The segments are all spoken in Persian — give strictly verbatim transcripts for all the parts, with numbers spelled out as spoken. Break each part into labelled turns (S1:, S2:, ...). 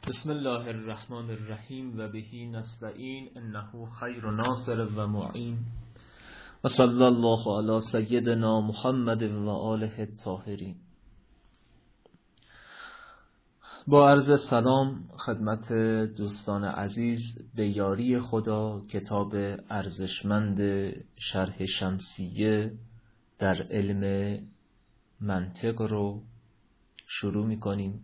S1: بسم الله الرحمن الرحیم و بهی نستعین انه خیر ناصر و معین و صلی الله علی سیدنا محمد و آله الطاهرین. با عرض سلام خدمت دوستان عزیز، به یاری خدا کتاب ارزشمند شرح شمسیه در علم منطق رو شروع می‌کنیم.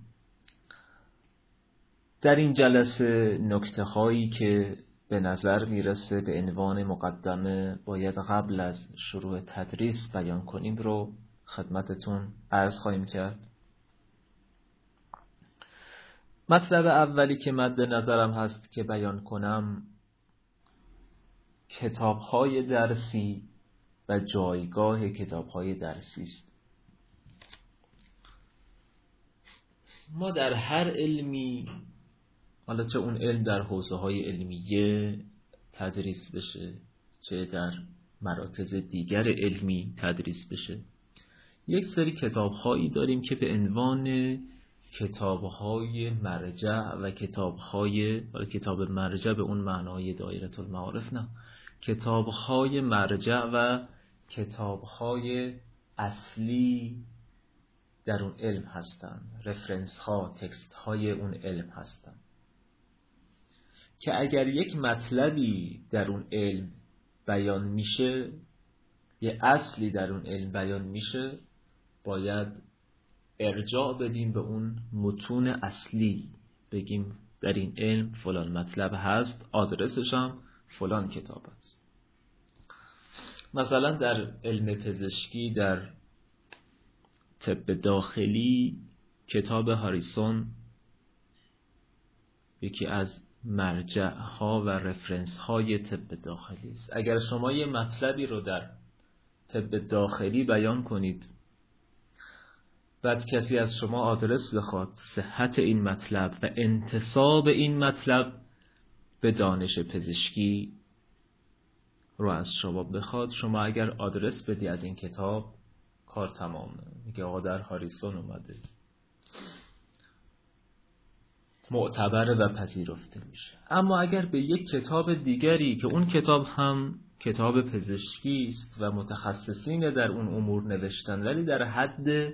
S1: در این جلسه نکته هایی که به نظر میرسه به عنوان مقدمه باید قبل از شروع تدریس بیان کنیم رو خدمتتون عرض خواهیم کرد. مطلب اولی که مد نظرم هست که بیان کنم کتاب های درسی و جایگاه کتاب های درسی است. ما در هر علمی، حالا چه اون علم در حوزه های علمیه تدریس بشه چه در مراکز دیگر علمی تدریس بشه، یک سری کتاب هایی داریم که به عنوان کتاب های مرجع و کتاب های کتاب مرجع به اون معنای دایره المعارف نه کتاب های مرجع و کتاب های اصلی در اون علم هستن، رفرنس ها، تکست های اون علم هستن که اگر یک مطلبی در اون علم بیان میشه، یه اصلی در اون علم بیان میشه، باید ارجاع بدیم به اون متون اصلی، بگیم در این علم فلان مطلب هست، آدرسش هم فلان کتاب است. مثلا در علم پزشکی، در طب داخلی، کتاب هاریسون یکی از مرجع ها و رفرنس های طب داخلی است. اگر شما یه مطلبی رو در طب داخلی بیان کنید، بعد کسی از شما آدرس بخواد، صحت این مطلب و انتساب این مطلب به دانش پزشکی رو از شما بخواد، شما اگر آدرس بدی از این کتاب، کار تمامه. میگه آقا در هاریسون اومده، معتبر و پذیرفته میشه. اما اگر به یک کتاب دیگری که اون کتاب هم کتاب پزشکی است و متخصصین در اون امور نوشتن ولی در حد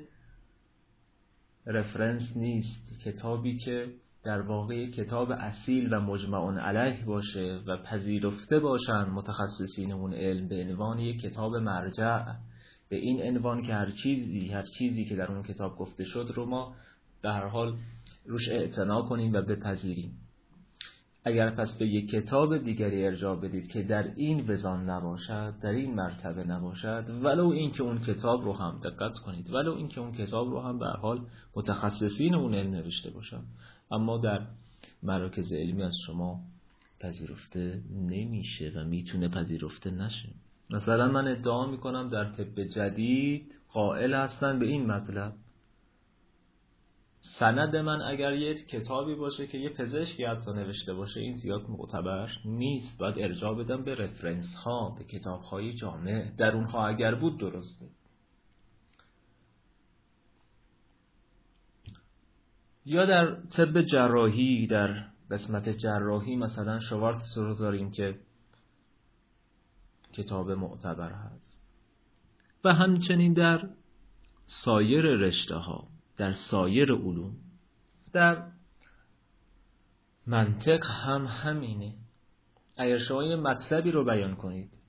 S1: رفرنس نیست، کتابی که در واقع کتاب اصیل و مجمع علیه باشه و پذیرفته باشن متخصصین اون علم به عنوان یک کتاب مرجع، به این عنوان که هر چیزی هر چیزی که در اون کتاب گفته شد رو ما به هر حال روش اعتنا کنیم و بپذیریم. اگر پس به یک کتاب دیگری ارجاع بدید که در این وزان نباشد، در این مرتبه نباشد، ولو این که اون کتاب رو هم دقت کنید، ولو این که اون کتاب رو هم به هر حال متخصصین اون علم نوشته باشن، اما در مراکز علمی از شما پذیرفته نمیشه و میتونه پذیرفته نشه. مثلا من ادعا میکنم در طب جدید قائل هستن به این مطلب، سند من اگر یک کتابی باشه که یه پزشکی حتی نوشته باشه، این زیاد معتبر نیست، باید ارجاع بدم به رفرنس ها، به کتاب های جامع، در اونها اگر بود درسته. یا در طب جراحی، در قسمت جراحی مثلا شوارتز رو داریم که کتاب معتبر هست و همچنین در سایر رشته ها، در سایر علوم، در منطق هم همینه. اگر شما یه مطلبی رو بیان کنید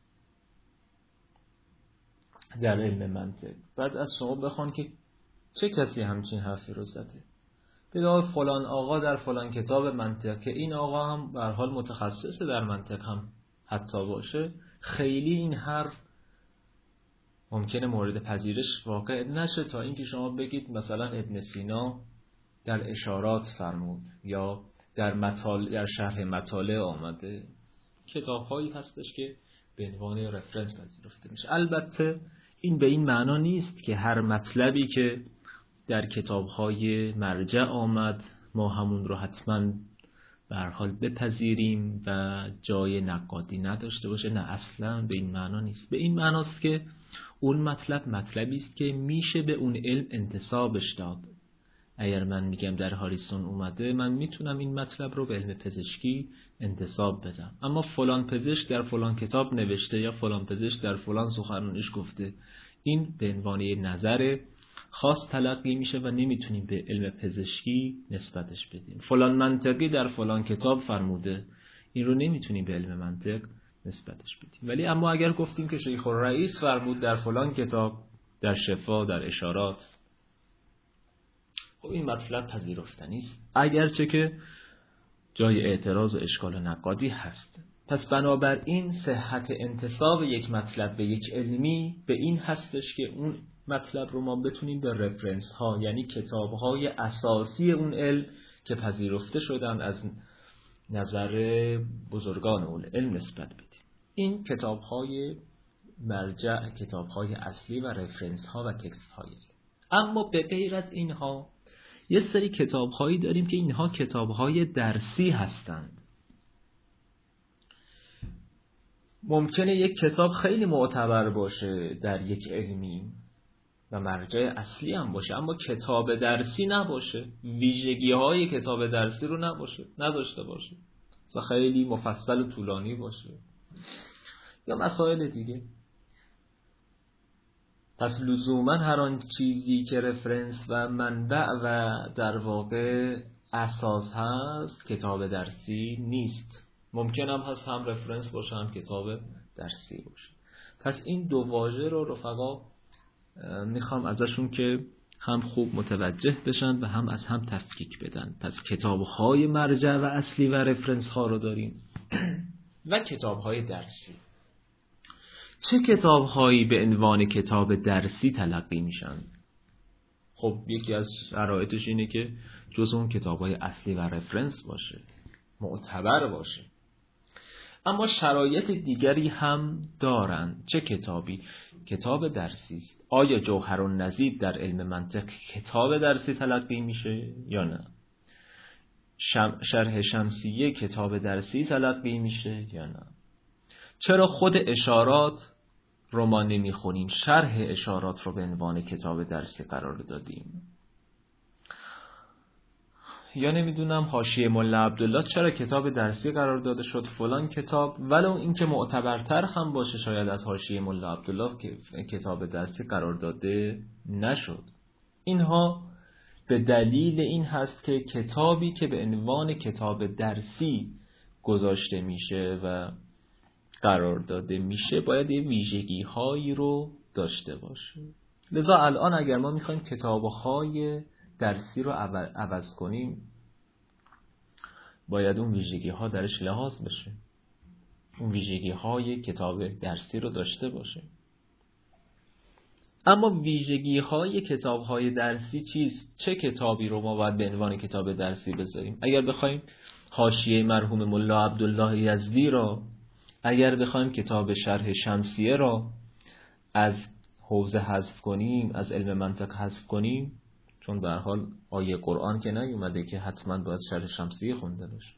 S1: در علم منطق، بعد از شما بخوان که چه کسی همچین حرفی رو زده، بگه فلان آقا در فلان کتاب منطق، که این آقا هم به هر حال متخصص در منطق هم حتی باشه، خیلی این حرف ممکنه مورد پذیرش واقع نشه تا اینکه شما بگید مثلا ابن سینا در اشارات فرمود یا در مطالع، در شرح مطالع آمده. کتاب هایی هستش که به عنوان رفرنس پذیرفته میشه. البته این به این معنا نیست که هر مطلبی که در کتاب های مرجع آمد ما همون رو حتما به هر حال بپذیریم و جای نقادی نداشته باشه. نه، اصلا به این معنا نیست. به این معناست که اون مطلب مطلبی است که میشه به اون علم انتسابش داد اگر من میگم در هاریسون اومده، من میتونم این مطلب رو به علم پزشکی انتساب بدم. اما فلان پزشک در فلان کتاب نوشته یا فلان پزشک در فلان سخنرانیش گفته، این به عنوان نظر خاص تلقی میشه و نمیتونیم به علم پزشکی نسبتش بدیم. فلان منطقی در فلان کتاب فرموده، این رو نمیتونیم به علم منطق نسبتش بدیم. ولی اما اگر گفتیم که شیخ الرئیس فرمود در فلان کتاب، در شفا، در اشارات، خب این مطلب پذیرفتنی است، اگرچه که جای اعتراض و اشکال و نقادی هست. پس بنابراین صحت انتساب یک مطلب به یک علمی به این هستش که اون مطلب رو ما بتونیم به رفرنس ها، یعنی کتاب های اساسی اون علم که پذیرفته شدن از نظر بزرگان اون علم نسبت بدیم. این کتاب های مرجع، کتاب های اصلی و رفرنس ها و تکست های. اما به غیر از اینها یه سری کتاب هایی داریم که اینها کتاب های درسی هستند. ممکنه یک کتاب خیلی معتبر باشه در یک علمی و مرجع اصلی هم باشه، اما کتاب درسی نباشه، ویژگی های کتاب درسی رو نباشه، نداشته باشه، مثلا خیلی مفصل و طولانی باشه یا مسائل دیگه. پس لزوما هر آن چیزی که رفرنس و منبع و در واقع اساس هست کتاب درسی نیست. ممکن هم هست هم رفرنس باشه هم کتاب درسی باشه. پس این دو واژه رو رفقا میخوام ازشون که هم خوب متوجه بشن و هم از هم تفکیک بدن. پس کتاب‌های مرجع و اصلی و رفرنس ها رو داریم و کتاب‌های درسی. چه کتاب‌هایی به عنوان کتاب درسی تلقی میشن؟ خب یکی از شرایطش اینه که جز اون کتاب‌های اصلی و رفرنس باشه، معتبر باشه. اما شرایط دیگری هم دارن. چه کتابی؟ کتاب درسی است. آیا جوهرالنظیر در علم منطق کتاب درسی تلقی میشه یا نه؟ شم... شرح شمسیه کتاب درسی تلقی میشه یا نه؟ چرا خود اشارات رو ما نمیخونیم، شرح اشارات رو به عنوان کتاب درسی قرار دادیم؟ یا نمیدونم حاشیه ملا عبدالله چرا کتاب درسی قرار داده شد فلان کتاب، ولو اینکه معتبرتر هم باشه شاید از حاشیه ملا عبدالله که کتاب درسی قرار داده نشد. اینها به دلیل این هست که کتابی که به عنوان کتاب درسی گذاشته میشه و قرار داده میشه باید یه ویژگی هایی رو داشته باشه. لذا الان اگر ما میخوایم کتاب‌های درسی رو عوض کنیم باید اون ویژگی ها درش لحاظ بشه، اون ویژگی های کتاب درسی رو داشته باشه. اما ویژگی های کتاب های درسی چیست؟ چه کتابی رو ما باید به عنوان کتاب درسی بذاریم؟ اگر بخوایم حاشیه مرحوم ملا عبدالله یزدی را، اگر بخوایم کتاب شرح شمسیه را از حوزه حذف کنیم، از علم منطق حذف کنیم، چون به هر حال آیه قرآن که نیومده که حتما باید شرح شمسیه خونده باشه.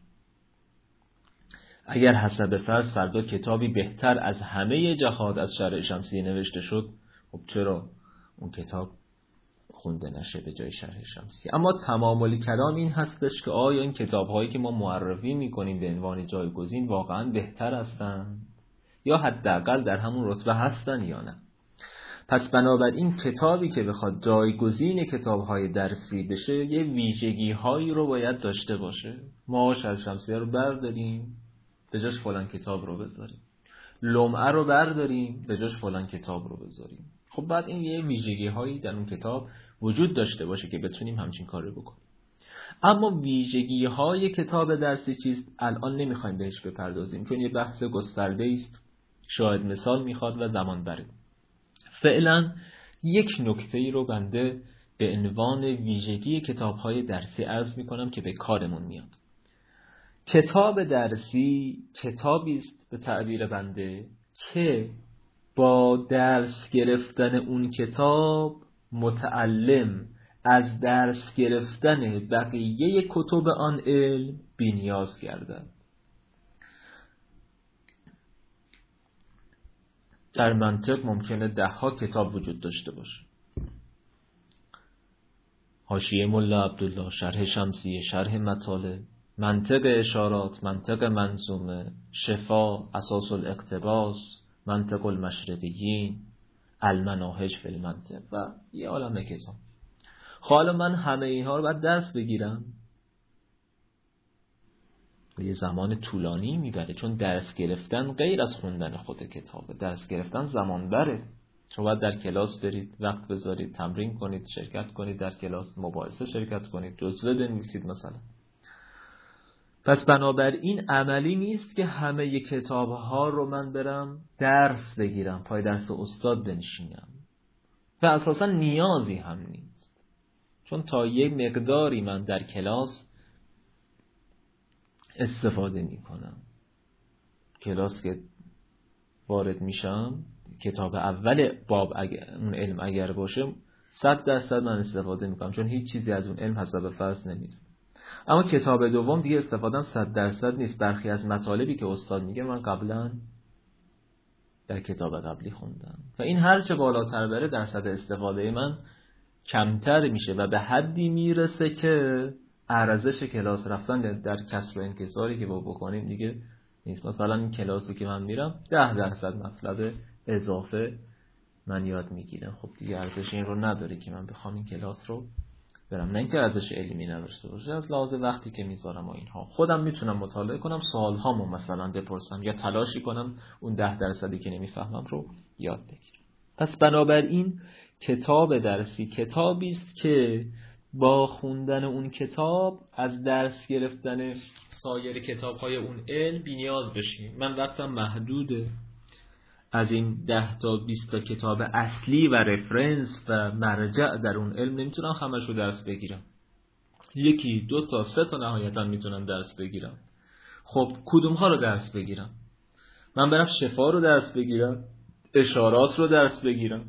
S1: اگر حسب فرض فردا کتابی بهتر از همه جهات از شرح شمسیه نوشته شد، خب چرا اون کتاب خونده نشه به جای شرح شمسیه؟ اما تمام کلام این هستش که آیا این کتاب‌هایی که ما معرفی می‌کنیم به عنوان جایگزین واقعاً بهتر هستند یا حداقل در همون رتبه هستن یا نه؟ پس بنابراین کتابی که بخواد جایگزین کتاب‌های درسی بشه یه ویژگی‌هایی رو باید داشته باشه. ما شرح شمسیه رو برداریم به جاش فلان کتاب رو بذاریم، لمعه رو برداریم به جاش فلان کتاب رو بذاریم. خب بعد این یه ویژگی‌هایی در اون کتاب وجود داشته باشه که بتونیم همچین کاری بکنیم. اما ویژگی‌های کتاب درسی چیست؟ الان نمیخوایم بهش بپردازیم چون یه بحث گسترده است، شاید مثال میخواد و زمان بره. فعلا یک نکته‌ای رو بنده به عنوان ویژگی کتاب‌های درسی عرض می‌کنم که به کارمون میاد. کتاب درسی کتابی است به تعبیر بنده که با درس گرفتن اون کتاب متعلم از درس گرفتن بقیه کتب آن علم بی‌نیاز گردد. در منطق ممکنه ده ها کتاب وجود داشته باشه، حاشیه ملا عبدالله، شرح شمسیه، شرح مطالب، منطق اشارات، منطق منظومه، شفا، اساس الاقتباس، منطق المشرقیین، المناهج فی المنطق و یه عالمه کتاب. حالا من همه اینها رو باید درس بگیرم و یه زمان طولانی میبره، چون درس گرفتن غیر از خوندن خود کتابه. درس گرفتن زمان بره، شما باید در کلاس برید، وقت بذارید، تمرین کنید، شرکت کنید در کلاس، مباحثه شرکت کنید، جزوه بنویسید مثلا. پس بنابراین عملی نیست که همه ی کتاب‌ها رو من برم درس بگیرم، پای درس استاد بنشینم و اساسا نیازی هم نیست، چون تا یه مقداری من در کلاس استفاده میکنم. کلاس که وارد میشم، کتاب اول باب اگر اون علم اگر باشه صد درصد من استفاده میکنم، چون هیچ چیزی از اون علم حساب فرض نمیدونم. اما کتاب دوم دیگه استفادهم صد درصد نیست. برخی از مطالبی که استاد میگه من قبلا در کتاب قبلی خوندم و این هرچه بالاتر بره درصد استفاده من کمتر میشه و به حدی میرسه که ارزش کلاس رفتن در کسر و انکساری که با بکنیم دیگه نیست. مثلا این کلاسی که من میرم ده درصد مطلب اضافه من یاد میگیرم، خب دیگه ارزش این رو نداره که من بخوام این کلاس رو برم. نه اینکه ارزش علمی نداشته باشه، از لحاظ وقتی که میذارم و اینها خودم میتونم مطالعه کنم، سوالهامو مثلا بپرسم یا تلاشی کنم اون ده درصدی که نمیفهمم رو یاد بگیرم. پس بنابراین کتاب درسی کتابی است که با خوندن اون کتاب از درس گرفتن سایر کتاب‌های اون علم بی‌نیاز بشیم. من وقتم محدوده، از این ده تا بیست تا کتاب اصلی و رفرنس و مرجع در اون علم نمیتونم همش رو درس بگیرم. یکی دو تا سه تا نهایتا میتونم درس بگیرم. خب کدوم ها رو درس بگیرم؟ من برم شفا رو درس بگیرم، اشارات رو درس بگیرم،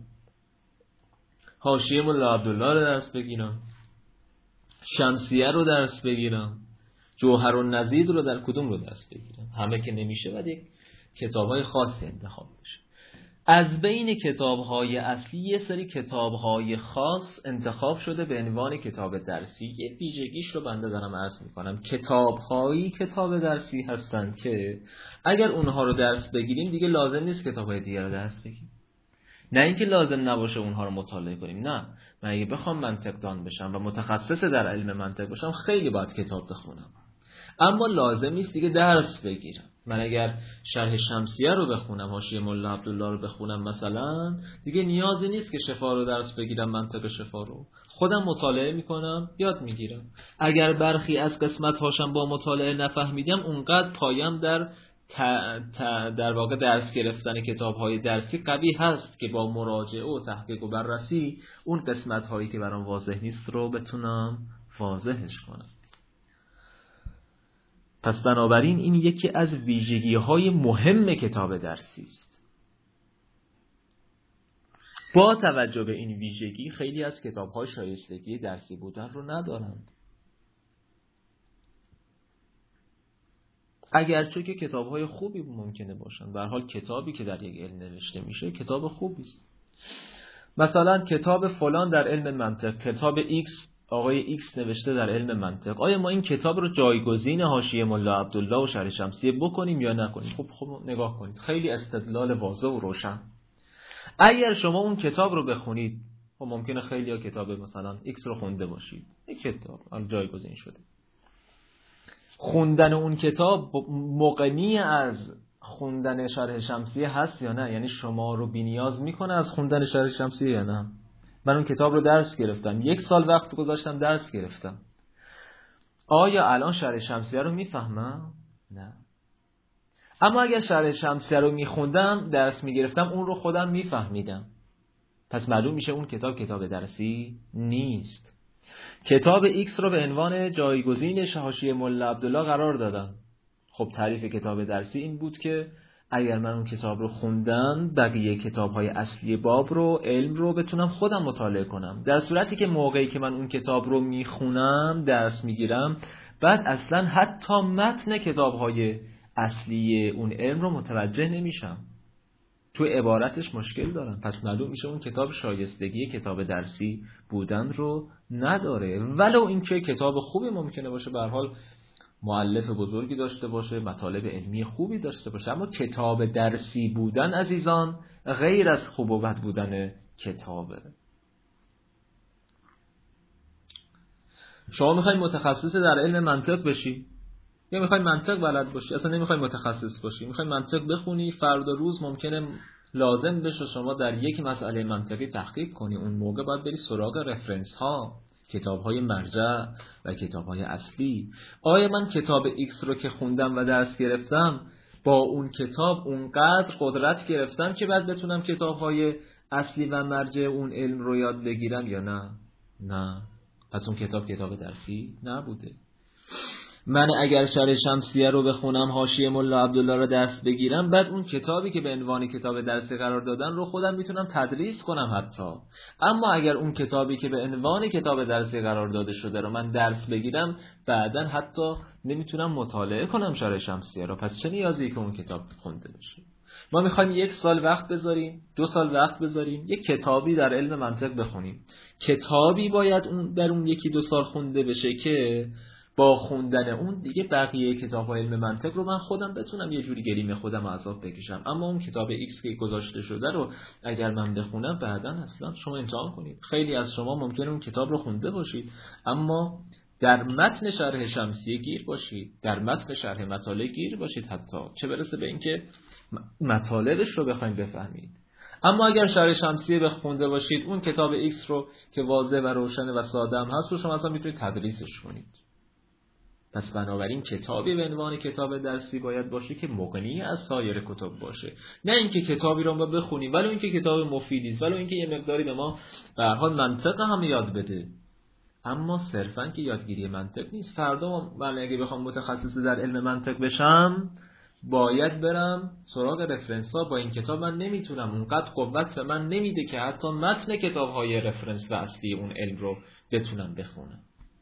S1: حاشیه ملا عبدالله رو درس بگیرم، شمسیه رو درس بگیرم، جوهر النظیر رو در کدوم رو درس بگیرم؟ همه که نمیشه، باید یک کتاب‌های خاصی انتخاب بشه. از بین کتاب‌های اصلی یه سری کتاب‌های خاص انتخاب شده به عنوان کتاب درسی. یه ویژگیش رو بنده دارم عرض می‌کنم. کتاب‌هایی کتاب درسی هستن که اگر اونها رو درس بگیریم دیگه لازم نیست کتاب‌های دیگر رو درس بگیریم. نه اینکه لازم نباشه اونها رو مطالعه کنیم، نه، من اگه بخوام منطق دان بشم و متخصص در علم منطق باشم خیلی باید کتاب بخونم، اما لازم نیست دیگه درس بگیرم. من اگر شرح شمسیه رو بخونم، حاشیه ملا عبدالله رو بخونم مثلا، دیگه نیازی نیست که شفا رو درس بگیرم، منطق شفا رو خودم مطالعه میکنم، یاد میگیرم. اگر برخی از قسمت هاشم با مطالعه نفهمیدم، اونقدر پایم در تا تا در واقع درس گرفتن کتاب‌های درسی قوی هست که با مراجعه و تحقیق و بررسی اون قسمت‌هایی که برام واضح نیست رو بتونم واضحش کنم. پس بنابراین این یکی از ویژگی‌های مهم کتاب درسی است. با توجه به این ویژگی خیلی از کتاب‌ها شایستگی درسی بودن رو ندارند، اگرچه که کتاب‌های خوبی ممکنه باشن. به هر حال کتابی که در یک علم نوشته میشه کتاب خوبی است. مثلا کتاب فلان در علم منطق، کتاب ایکس آقای ایکس نوشته در علم منطق، آیا ما این کتاب رو جایگزین حاشیه ملا عبدالله و شرح شمسیه بکنیم یا نکنیم؟ خب خب نگاه کنید، خیلی استدلال واضح و روشن. اگر شما اون کتاب رو بخونید، خب ممکنه خیلی ها کتاب مثلا ایکس رو خونده باشید، این کتاب الان جایگزین شده. خوندن اون کتاب مغنی از خوندن شرح شمسیه هست یا نه؟ یعنی شما رو بی‌نیاز میکنه از خوندن شرح شمسیه یا نه؟ من اون کتاب رو درس گرفتم، یک سال وقت گذاشتم درس گرفتم، آیا الان شرح شمسیه رو میفهمم؟ نه. اما اگر شرح شمسیه رو میخوندم، درس میگرفتم، اون رو خودم میفهمیدم. پس معلوم میشه اون کتاب کتاب درسی نیست. کتاب ایکس رو به عنوان جایگزین حاشیه ملا عبدالله قرار دادن. خب تعریف کتاب درسی این بود که اگر من اون کتاب رو خوندم، بقیه کتاب‌های اصلی باب رو، علم رو بتونم خودم مطالعه کنم. در صورتی که موقعی که من اون کتاب رو میخونم، درس میگیرم، بعد اصلا حتی متن کتاب‌های اصلی اون علم رو متوجه نمیشم. تو عبارتش مشکل دارن، پس معلوم میشه اون کتاب شایستگی کتاب درسی بودن رو نداره، ولو اینکه کتاب خوبی ممکنه باشه، به هر حال مؤلف بزرگی داشته باشه، مطالب علمی خوبی داشته باشه، اما کتاب درسی بودن عزیزان غیر از خوب و بد بودن کتابه. شما میخوای متخصص در علم منطق بشی یا میخوای منطق بلد باشی، اصلا نمیخوای متخصص باشی، میخوای منطق بخونی، فردا روز ممکنه لازم بشه شما در یک مسئله منطقی تحقیق کنی، اون موقع باید بری سراغ رفرنس ها، کتاب های مرجع و کتاب های اصلی. آیا من کتاب ایکس رو که خوندم و درس گرفتم با اون کتاب اونقدر قدرت گرفتم که بعد بتونم کتاب های اصلی و مرجع اون علم رو یاد بگیرم یا نه؟ نه. پس اون کتاب کتاب درسی نبوده. من اگر شرح شمسیه رو بخونم، حاشیه ملا عبدالله رو درس بگیرم، بعد اون کتابی که به عنوان کتاب درسی قرار دادن رو خودم میتونم تدریس کنم حتی. اما اگر اون کتابی که به عنوان کتاب درسی قرار داده شده رو من درس بگیرم، بعدن حتی نمیتونم مطالعه کنم شرح شمسیه رو، پس چه نیازی که اون کتاب خونده بشه؟ ما میخوایم یک سال وقت بذاریم، دو سال وقت بذاریم، یک کتابی در علم منطق بخونیم. کتابی باید اون در اون یکی دو سال خونده بشه که با خوندن اون دیگه بقیه کتاب علم منطق رو من خودم بتونم یه جوری گلیم خودم عذاب بکشم. اما اون کتاب ایکس که گذاشته شده رو اگر من بخونم، بعداً اصلا شما امتحان کنید. خیلی از شما ممکنه اون کتاب رو خونده باشید اما در متن شرح شمسیه گیر باشید، در متن شرح مطالب گیر باشید، حتی چه برسه به اینکه مطالبش رو بخواید بفهمید. اما اگر شرح شمسیه بخونده باشید، اون کتاب ایکس رو که واضح و روشن و ساده هم هست رو شما اصلا میتونید تدریسش کنید. پس بنابراین کتابی به عنوان کتاب درسی باید باشه که مغنی از سایر کتب باشه، نه اینکه کتابی رو ما بخونیم ولو اینکه کتاب مفیدی است، ولو اینکه یه مقداری به ما به هر حال منطق هم یاد بده، اما صرفاً که یادگیری منطق نیست. فردا من اگه بخوام متخصص در علم منطق بشم، باید برم سراغ رفرنس ها. با این کتاب من نمیتونم، اونقدر قوت به من نمیده که حتی متن کتاب های رفرنس و اصلی اون علم رو بتونم بخونم.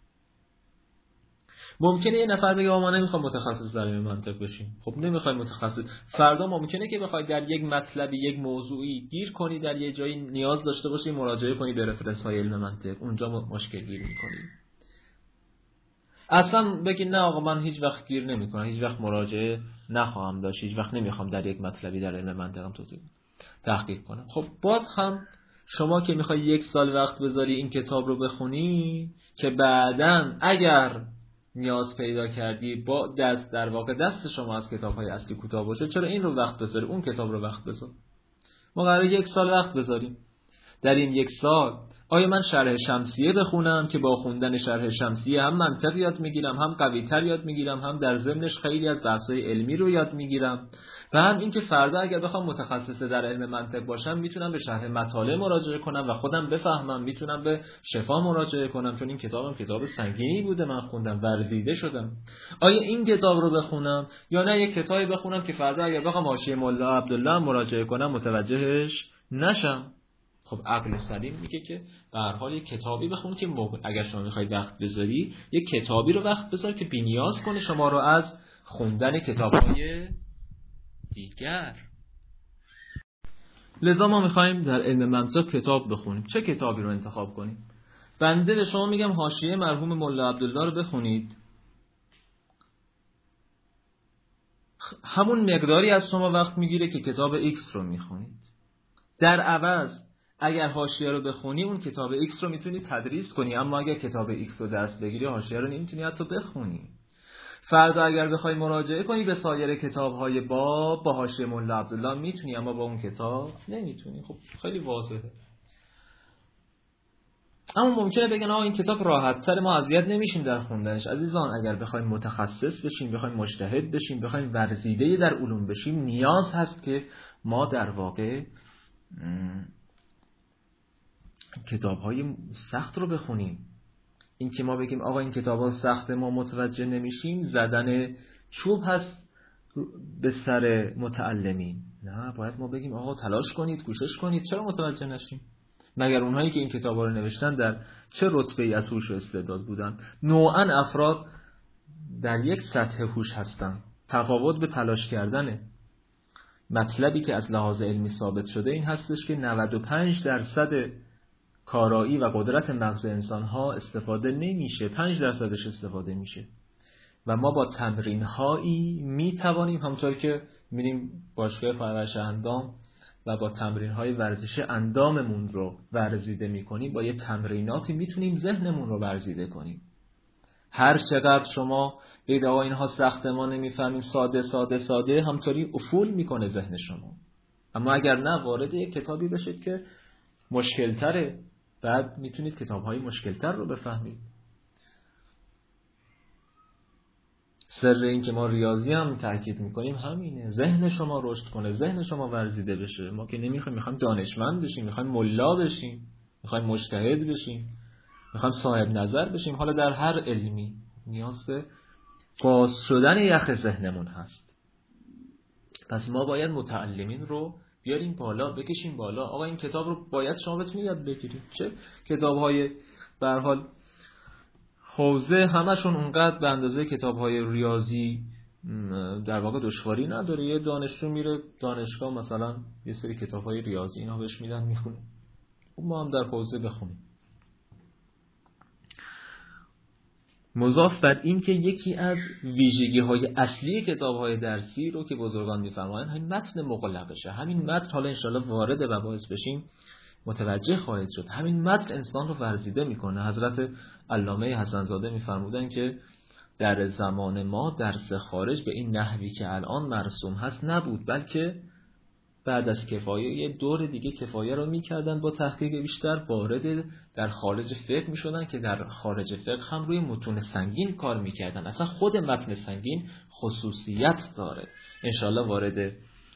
S1: ممکنه یه نفر بگه ما نمیخوام متخصص در علم منطق بشیم. خب نمیخوای متخصص، فردا ممکنه که بخوای در یک مطلبی، یک موضوعی گیر کنی، در یه جایی نیاز داشته باشی مراجعه کنی به رفرنس های علم منطق، اونجا مشکل گیر میکنی. اصلا بگی نه آقا من هیچ وقت گیر نمیکنم، هیچ وقت مراجعه نخواهم داشت، هیچ وقت نمیخوام در یک مطلبی در علم منطقم توضیح تحقیق کنم. خب باز هم شما که میخوای یک سال وقت بذاری این کتاب رو بخونی که بعداً اگر نیاز پیدا کردی با دست در واقع دست شما از کتاب‌های اصلی کوتاه باشه، چرا این رو وقت بذاری، اون کتاب رو وقت بذار. ما قراره یک سال وقت بذاریم. در این یک سال آیا من شرح شمسیه بخونم که با خوندن شرح شمسیه هم منطق یاد میگیرم، هم قوی‌تر یاد میگیرم، هم در ضمنش خیلی از بحث‌های علمی رو یاد میگیرم، و هم اینکه فردا اگر بخوام متخصص در علم منطق باشم میتونم به شرح مطالب مراجعه کنم و خودم بفهمم، میتونم به شفا مراجعه کنم، چون این کتابم کتاب سنگینی بوده، من خوندم ورزیده شدم. آیا این کتاب رو بخونم یا نه یک کتابی بخونم که فردا اگر بخوام حاشیه ملا عبدالله مراجعه کنم متوجهش نشم؟ خب عقل سلیم میگه که به هر حال یک کتابی بخون که موقع اگر شما میخوای وقت بذاری، یک کتابی رو وقت بذار که بی‌نیاز کنه شما رو از خوندن کتاب‌های دیگر. لذا ما میخوایم در علم منطق کتاب بخونیم. چه کتابی رو انتخاب کنیم؟ بنده به شما میگم حاشیه مرحوم ملا عبدالله رو بخونید. همون مقداری از شما وقت میگیره که کتاب ایکس رو میخونید. در عوض اگر حاشیه رو بخونی، اون کتاب ایکس رو میتونی تدریس کنی، اما اگر کتاب ایکس رو درس بگیری، حاشیه رو نمیتونی حتی بخونی. فردا اگر بخوای مراجعه کنی به سایر کتاب‌های باب، با حاشیه ملا عبدالله میتونی، اما با اون کتاب نمیتونی. خب خیلی واضحه. اما ممکنه بگن آقا این کتاب راحت‌تر، ما اذیت نمیشیم در خوندنش. عزیزان اگر بخوایم متخصص بشیم، بخوایم مجتهد بشیم، بخوایم ورزیده در علوم بشیم، نیاز هست که ما در واقع کتاب‌های سخت رو بخونیم. این که ما بگیم آقا این کتاب‌ها سخته ما متوجه نمیشیم، زدن چوب هست به سر متعلمین. نه، باید ما بگیم آقا تلاش کنید، کوشش کنید، چرا متوجه نشیم؟ مگر اونهایی که این کتاب‌ها رو نوشتن در چه رتبه‌ای از هوش و استعداد بودن؟ نوعاً افراد در یک سطح هوش هستن، تفاوت به تلاش کردنه. مطلبی که از لحاظ علمی ثابت شده این هستش که نود و پنج درصد کارایی و قدرت مغز انسان‌ها استفاده نمیشه، پنج درصدش استفاده میشه و ما با تمرین‌هایی میتوانیم، همونطور که میریم باشگاه پرورش اندام و با تمرین‌های ورزش انداممون رو ورزیده میکنیم، با یه تمریناتی میتونیم ذهنمون رو ورزیده کنیم. هر چقدر شما بگید آقا اینها سخته ما نمیفهمیم، ساده ساده ساده، همطوری افول میکنه ذهن شما. اما اگر نه، وارد یک کتابی بشید که مشکل تره، بعد میتونید کتاب‌های مشکل تر رو بفهمید. سر این که ما ریاضی هم تاکید میکنیم همینه، ذهن شما رشد کنه، ذهن شما ورزیده بشه. ما که نمیخوایم، میخوایم دانشمند بشیم، میخوایم ملا بشیم، میخوایم مجتهد بشیم، میخوایم صاحب نظر بشیم. حالا در هر علمی نیاز به باز شدن یخ ذهنمون هست. پس ما باید متعلمین رو بیاریم بالا، بکشیم بالا. آقا این کتاب رو باید شما بتونید یاد بگیرید. چه کتاب‌های به هر حال حوزه همشون اونقدر به اندازه کتاب‌های ریاضی در واقع دشواری نداره. یه دانشجو میره دانشگاه مثلا یه سری کتاب‌های ریاضی اینا بهش میدن میخونه. ما هم در حوزه بخونیم. مضاف بر این که یکی از ویژگی‌های اصلی کتاب‌های درسی رو که بزرگان می‌فرمایند همین متن مغلقشه. همین متن، حالا انشالله وارد مباحث بشیم متوجه خواهید شد، همین متن انسان رو ورزیده میکنه. حضرت علامه حسن زاده می‌فرمودن که در زمان ما درس خارج به این نحوی که الان مرسوم هست نبود، بلکه بعد از کفایه یه دور دیگه کفایه رو میکردن، با تحقیق بیشتر وارد در خارج فقه میشدن که در خارج فقه هم روی متون سنگین کار میکردن. اصلا خود متن سنگین خصوصیت داره. انشالله وارد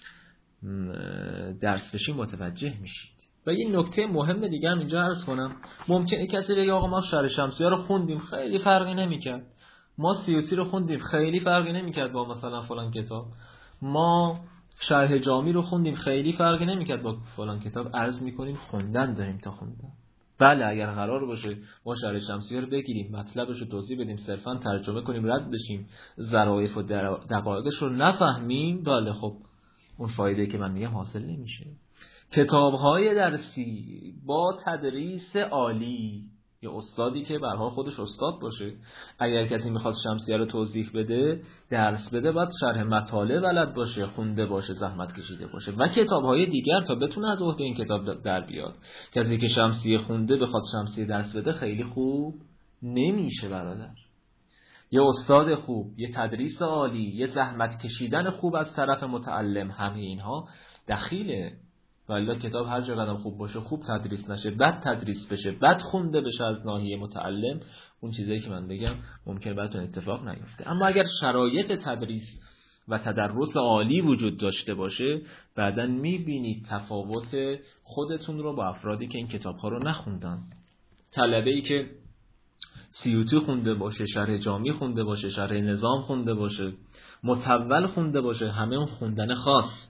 S1: درس بشیم متوجه میشید. و یه نکته مهم دیگه هم اینجا عرض کنم. ممکنه کسی بگه آقا ما شرح شمسیه رو خوندیم خیلی فرقی نمیکرد، ما سیوطی رو خوندیم خیلی فرقی نمیکرد با مثلا فلان کتاب، ما شرح جامی رو خوندیم خیلی فرقی نمیکرد با فلان کتاب. عرض میکنیم خوندن داریم تا خوندن. بله اگر قرار باشه ما شرح شمسیه رو بگیریم، مطلبش رو توضیح بدیم، صرفا ترجمه کنیم رد بشیم، ظرافت و دقایقش رو نفهمیم، بله خب اون فایده که من میگم حاصل نمیشه. کتاب‌های درسی با تدریس عالی، یه استادی که به هر حال خودش استاد باشه، اگر کسی میخواد شمسیه رو توضیح بده، درس بده، باید شرح مطالع بلد باشه، خونده باشه، زحمت کشیده باشه و کتاب‌های دیگر تا بتونه از عهده این کتاب در بیاد. کسی که شمسیه خونده بخواد شمسیه درس بده خیلی خوب نمیشه برادر. یه استاد خوب، یه تدریس عالی، یه زحمت کشیدن خوب از طرف متعلم، همه اینها دخیله. والا کتاب هر چقدر خوب باشه، خوب تدریس نشه، بد تدریس بشه، بد خونده بشه از ناحیه متعلم، اون چیزایی که من بگم ممکنه براتون اتفاق نیفته. اما اگر شرایط تدریس و تدرس عالی وجود داشته باشه، بعداً میبینید تفاوت خودتون رو با افرادی که این کتاب‌ها رو نخوندن. طلبه‌ای که سیوطی خونده باشه، شرح جامی خونده باشه، شرح نظام خونده باشه، متول خونده باشه، همه اون خوندن خاص.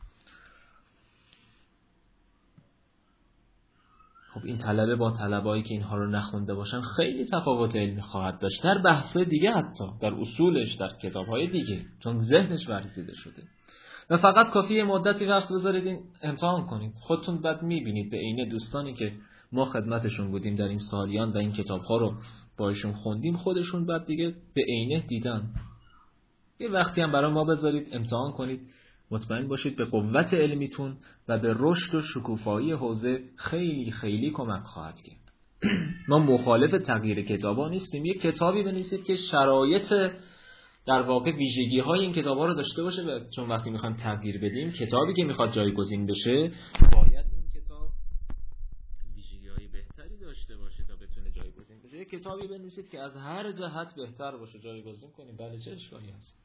S1: خب این طلبه با طلبه‌ای که اینها رو نخونده باشن خیلی تفاوت علمی خواهد داشت، در بحث دیگه، حتی در اصولش، در کتاب‌های دیگه، چون ذهنش ورزیده شده. و فقط کافیه مدتی وقت بذارید این امتحان کنید، خودتون بعد می‌بینید به عینه دوستانی که ما خدمتشون بودیم در این سالیان و این کتاب‌ها رو باشون خوندیم، خودشون بعد دیگه به عینه دیدن. یه وقتی هم برای ما بذارید امتحان کنید، مطمئن باشید به قوت علمیتون و به رشد و شکوفایی حوزه خیلی خیلی کمک خواهد کرد. ما مخالف تغییر کتابا نیستیم. یک کتابی بنویسید که شرایط در واقع ویژگی های این کتابا رو داشته باشه، و چون وقتی میخوایم تغییر بدیم، کتابی که میخواد جایگزین بشه باید اون کتاب ویژگی های بهتری داشته باشه تا بتونه جایگزین بشه. یک کتابی بنویسید که از هر جهت بهتر باشه، جایگزین کنیم، بله چه اشکالی هست.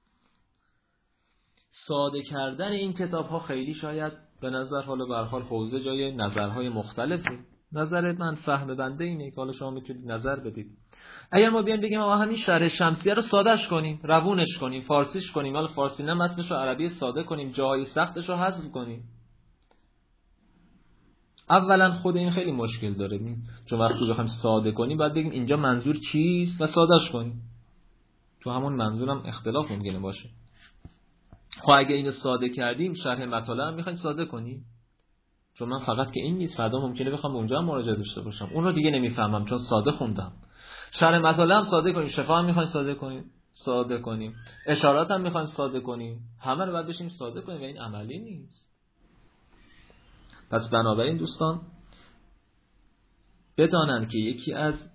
S1: ساده کردن این کتاب ها خیلی شاید به نظر، حالا به هر حال حوزه جای نظرهای مختلفه. نظر من، فهم بنده اینه که حالا شما میتونید نظر بدید. اگر ما بیان بگیم آقا همین شرح شمسیه رو سادهش کنیم، روونش کنیم، فارسیش کنیم، حالا فارسی نه متنش رو عربی ساده کنیم، جاهای سختش رو حذف کنیم، اولا خود این خیلی مشکل داره، چون وقتی بخوایم ساده کنیم باید بگیم اینجا منظور چیست و سادهش کنیم. تو همون منظورم اختلاف ممکنه باشه. خب اگه اینو ساده کردیم شرح مطالب هم میخواین ساده کنیم؟ چون من فقط که این نیست، فردا ممکنه بخوام اونجا هم مراجعه داشته باشم، اون رو دیگه نمیفهمم چون ساده خوندم. شرح مطالب هم ساده کنیم، شفا هم میخوایم ساده کنیم، ساده کنیم، اشارات هم میخوایم ساده کنیم، همه رو باید بشیم ساده کنیم و این عملی نیست. پس بنابراین دوستان بدانند که یکی از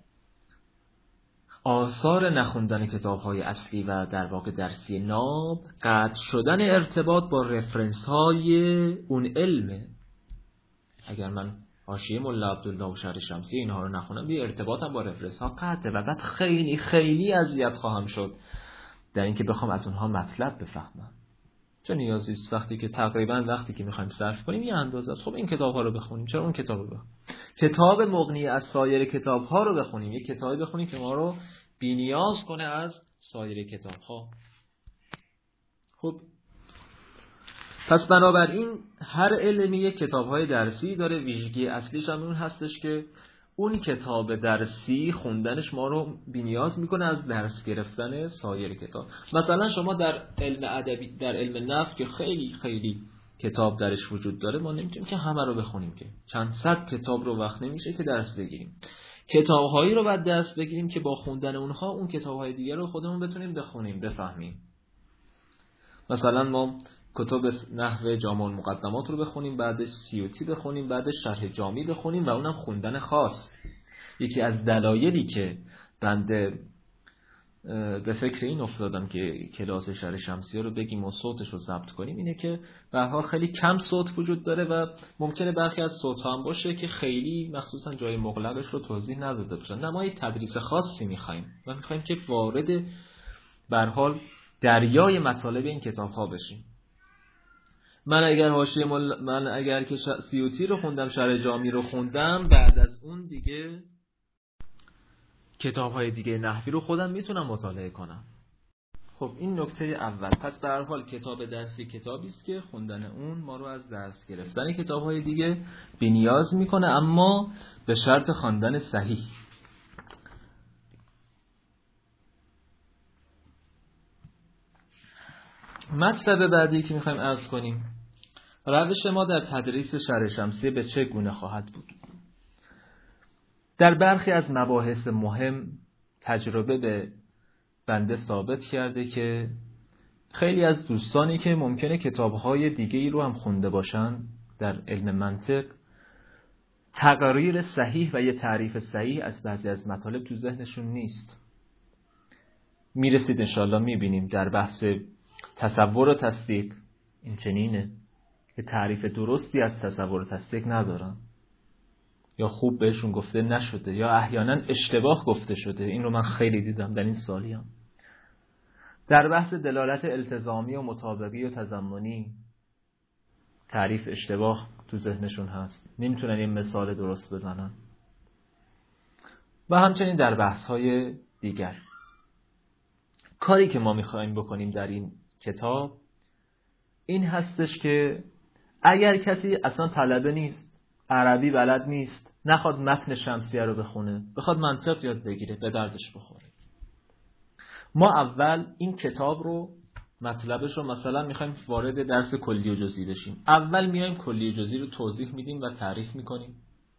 S1: آثار نخوندن کتاب‌های اصلی و در واقع درسی ناب قطع شدن ارتباط با رفرنس‌های اون علمه. اگر من حاشیه ملا عبدالله و شرح شمسی اینها رو نخونم دیگه ارتباطم با رفرنس‌ها قطعه و بعد خیلی خیلی اذیت خواهم شد در اینکه بخوام از اونها مطلب بفهمم. چه نیازی است وقتی که تقریبا وقتی که می‌خوایم صرف کنیم یه اندازه است، خب این کتاب‌ها رو بخونیم، چرا اون کتاب رو بخونیم؟ کتاب مغنی از سایر کتاب‌ها رو بخونیم، یه کتابی بخونیم که ما رو بی‌نیاز کنه از سایر کتاب‌ها. خب پس بنابراین هر علمی یک کتاب‌های درسی داره، ویژگی اصلیش هم اون هستش که اون کتاب درسی خوندنش ما رو بی‌نیاز میکنه از درس گرفتن سایر کتاب. مثلا شما در علم ادبی، در علم نحو که خیلی خیلی کتاب درش وجود داره، ما نمیتونیم که همه رو بخونیم، که چند صد کتاب رو وقت نمیشه که درس بگیریم. کتاب‌هایی رو بعد درس بگیریم که با خوندن اونها اون کتاب‌های دیگه رو خودمون بتونیم بخونیم، بفهمیم. مثلا ما کتب نحو جامع المقدمات رو بخونیم، بعدش سیوطی بخونیم، بعدش شرح جامی بخونیم و اونم خوندن خاص. یکی از دلایلی که بنده به فکر این افتادم که کلاس شرح شمسی رو بگیم و صوتش رو ضبط کنیم اینه که به هر حال خیلی کم صوت وجود داره و ممکنه برخی از صوت‌ها هم باشه که خیلی مخصوصا جای مغلقش رو توضیح نداده باشن. نه ما یه تدریس خاصی می‌خوایم و می‌خوایم که وارد به هر حال دریای مطالب این کتاب‌ها بشیم. من اگر حاشیه مل... من اگر که ش... سیوطی رو خوندم، شرح جامی رو خوندم، بعد از اون دیگه کتاب‌های دیگه نحوی رو خودم میتونم مطالعه کنم. خب این نکته اول. پس به هر حال کتاب درسی کتابی است که خوندن اون ما رو از درس گرفتن کتاب‌های دیگه بی‌نیاز میکنه، اما به شرط خواندن صحیح. مطلب بعدی که میخوایم عرض کنیم، روش ما در تدریس شرح شمسی به چه گونه خواهد بود؟ در برخی از مباحث مهم تجربه به بنده ثابت کرده که خیلی از دوستانی که ممکنه کتاب‌های دیگه‌ای رو هم خونده باشن در علم منطق، تقریر صحیح و یه تعریف صحیح از بعضی از مطالب تو ذهنشون نیست. میرسید انشالله میبینیم در بحث تصور و تصدیق این چنینه که تعریف درستی از تصور و تصدیق ندارن، یا خوب بهشون گفته نشده یا احیانا اشتباه گفته شده. این رو من خیلی دیدم در این سالیام. در بحث دلالت التزامی و مطابقی و تضمنی تعریف اشتباه تو ذهنشون هست، نمیتونن این مثال درست بزنن. و همچنین در بحث‌های دیگر. کاری که ما میخوایم بکنیم در این کتاب این هستش که اگر کسی اصلا طلبه نیست، عربی بلد نیست، نخواد متن شمسیه رو بخونه، بخواد منطق یاد بگیره، به دردش بخوره. ما اول این کتاب رو مطلبش رو مثلا میخوایم وارد درس کلی و جزئی بشیم، اول میایم کلی و جزئی رو توضیح میدیم و تعریف میکنیم.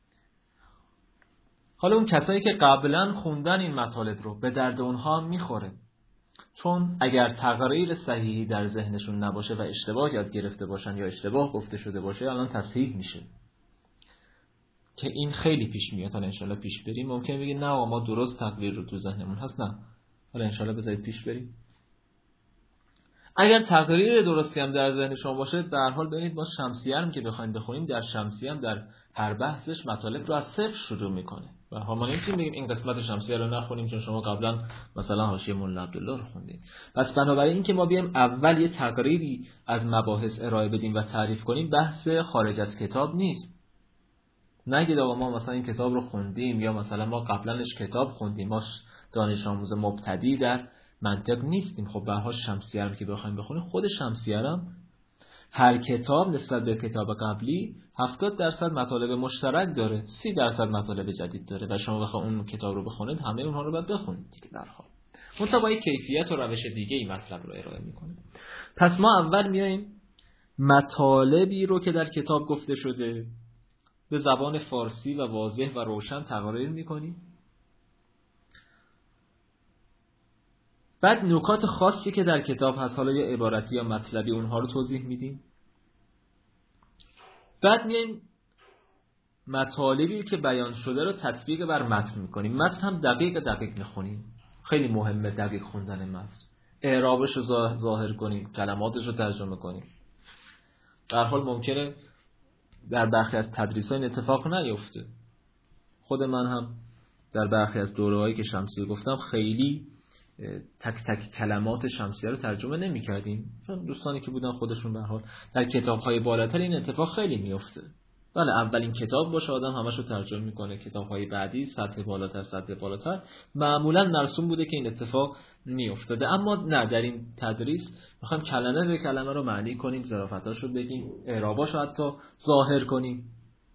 S1: حالا اون کسایی که قبلا خوندن این مطالب رو به درد اونها میخوره، چون اگر تقریر صحیحی در ذهنشون نباشه و اشتباه یاد گرفته باشن یا اشتباه گفته شده باشه الان تصحیح میشه، که این خیلی پیش میاد. حالا انشالله پیش بریم. ممکنه بگید نه ما درست تقریر رو تو ذهنمون هست، نه حالا انشالله بذارید پیش بریم. اگر تقریر درستی هم در ذهن شما باشه، به هر حال ببینید ما شمسیه هم که بخوایم بخونیم، در شمسیه هم در هر بحثش مطالب رو از صفر شروع میکنه. و ما نمیتونیم بگیم این قسمت شمسیه رو نخونیم چون شما قبلا مثلا حاشیه ملا عبدالله رو خوندید. پس بنابراین این که ما بیایم اول یه تقریری از مباحث ارائه بدیم و تعریف کنیم، بحث خارج از کتاب نیست. نگید آقا ما مثلا این کتاب رو خوندیم یا مثلا ما قبلنش کتاب خوندیم، ما دانش آموز مبتدی در منطق نیستیم. خب به هر حال شمسیه رو که بخوایم بخونیم، خود شمسیه هم هر کتاب نسبت به کتاب قبلی هفتاد درصد مطالب مشترک داره، سی درصد مطالب جدید داره و شما بخواید اون کتاب رو بخونید همه اونها رو باید بخونید دیگه. در حال منتها با یک کیفیت و روش دیگه این مطلب رو ارائه میکنه. پس ما اول میایم مطالبی رو که در کتاب گفته شده به زبان فارسی و واضح و روشن تقریر میکنیم. بعد نکات خاصی که در کتاب هست، حالا یا عبارتی یا مطلبی، اونها رو توضیح میدیم. بعد میایم مطالبی که بیان شده رو تطبیق بر متن میکنیم. متن هم دقیق دقیق میخونیم، خیلی مهمه دقیق خوندن متن. اعرابش رو ظاهر کنیم، کلماتش رو ترجمه کنیم. در حال ممکنه در برخی از تدریس‌ها این اتفاق نیفته. خود من هم در برخی از دوره‌هایی که شمسیه گفتم خیلی تک تک کلمات شمسیه رو ترجمه نمی‌کردیم، چون دوستانی که بودن خودشون به هر حال در کتاب‌های بالاتر این اتفاق خیلی میفته. بله اولین کتاب باشه آدم همش رو ترجمه میکنه، کتاب‌های بعدی سطح بالاتر سطح بالاتر معمولا مرسوم بوده که این اتفاق میافتاده. اما نه، در این تدریس میخوایم کلمه به کلمه رو معنی کنیم، ظرافتاش رو بگیم، اعراباش رو حتی ظاهر کنیم.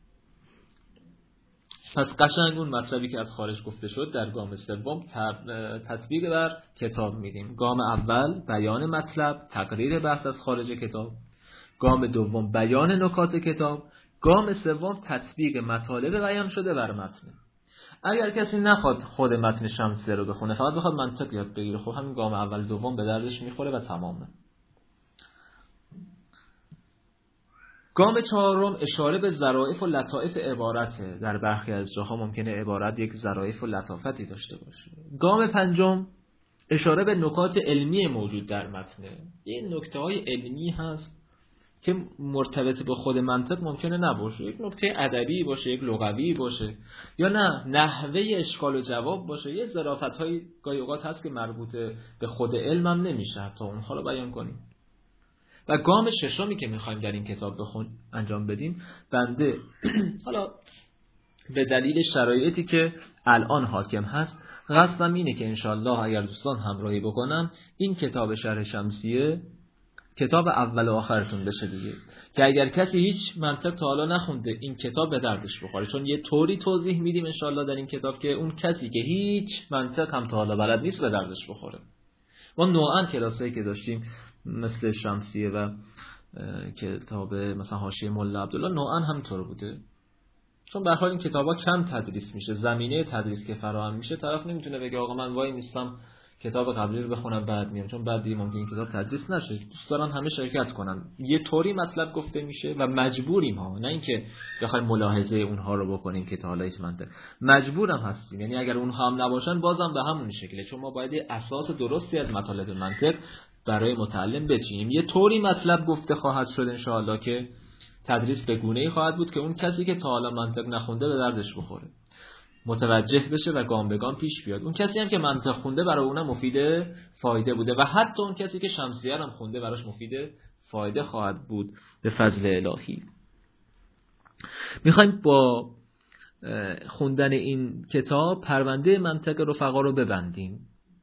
S1: پس قشنگ اون مطلبی که از خارج گفته شد در گام سوم تطبیق بر کتاب میدیم. گام اول بیان مطلب، تقریر بحث از خارج کتاب. گام دوم بیان نکات کتاب. گام سوم تطبیق مطالب بیان شده بر متن. اگر کسی نخواد خود متن شمسیه رو بخونه، فقط بخواد منطق یاد بگیره، خب همین گام اول دوم به دردش میخوره و تمامه. گام چهارم اشاره به ظرافت و لطائف عبارته. در برخی از جاها ممکنه عبارت یک ظرافت و لطافتی داشته باشه. گام پنجم اشاره به نکات علمی موجود در متن. این نکته‌های علمی هست که مرتبط به خود منطق ممکنه نباشه، یک نکته ادبی باشه، یک لغوی باشه، یا نه نحوه اشکال و جواب باشه. یه ظرافت‌های گاهی اوقات هست که مربوط به خود علم هم نمیشه حتی اونها رو بیان کنیم. و گام ششمی که میخوایم در این کتاب بخون انجام بدیم، بنده حالا به دلیل شرایطی که الان حاکم هست قصدم اینه که انشالله اگر دوستان همراهی بکنن این کتاب شرح شمسیه کتاب اول و آخرتون بشه دیگه، که اگر کسی هیچ منطق تا حالا نخونده این کتاب به دردش بخوره. چون یه طوری توضیح میدیم انشالله در این کتاب که اون کسی که هیچ منطق هم تا حالا بلد نیست به دردش بخوره. ما نوعا کلاسایی که داشتیم مثل شمسیه و کتاب مثلا حاشیه ملا عبدالله نوعا همینطور بوده. چون به هر حال این کتابا کم تدریس میشه، زمینه تدریس که فراهم میشه، طرف نمیتونه بگه آقا من وای نیستم کتاب قبلی رو بخونم بعد میام، چون بعد دیگه ممکنه این کتاب تدریس نشه. دوست دارن همه شرکت کنن. یه طوری مطلب گفته میشه و مجبوریم ها، نه اینکه بخوایم ملاحظه اونها رو بکنیم که تا حالا هیچ منطق، مجبورم هستیم. یعنی اگر اونها هم نباشن بازم به همون شکله، چون ما باید اساس درستی از مطالب منطق برای متعلم بچینیم. یه طوری مطلب گفته خواهد شد ان شاء الله که تدریس به گونه‌ای خواهد بود که اون کسی که تا حالا منطق نخونده به دردش بخوره، متوجه بشه و گام به گام پیش بیاد. اون کسی هم که منطق خونده برای اونم مفید فایده بوده و حتی اون کسی که شمسیه هم خونده براش مفید فایده خواهد بود به فضل الهی. میخوایم با خوندن این کتاب پرونده منطق رفقا رو ببندیم،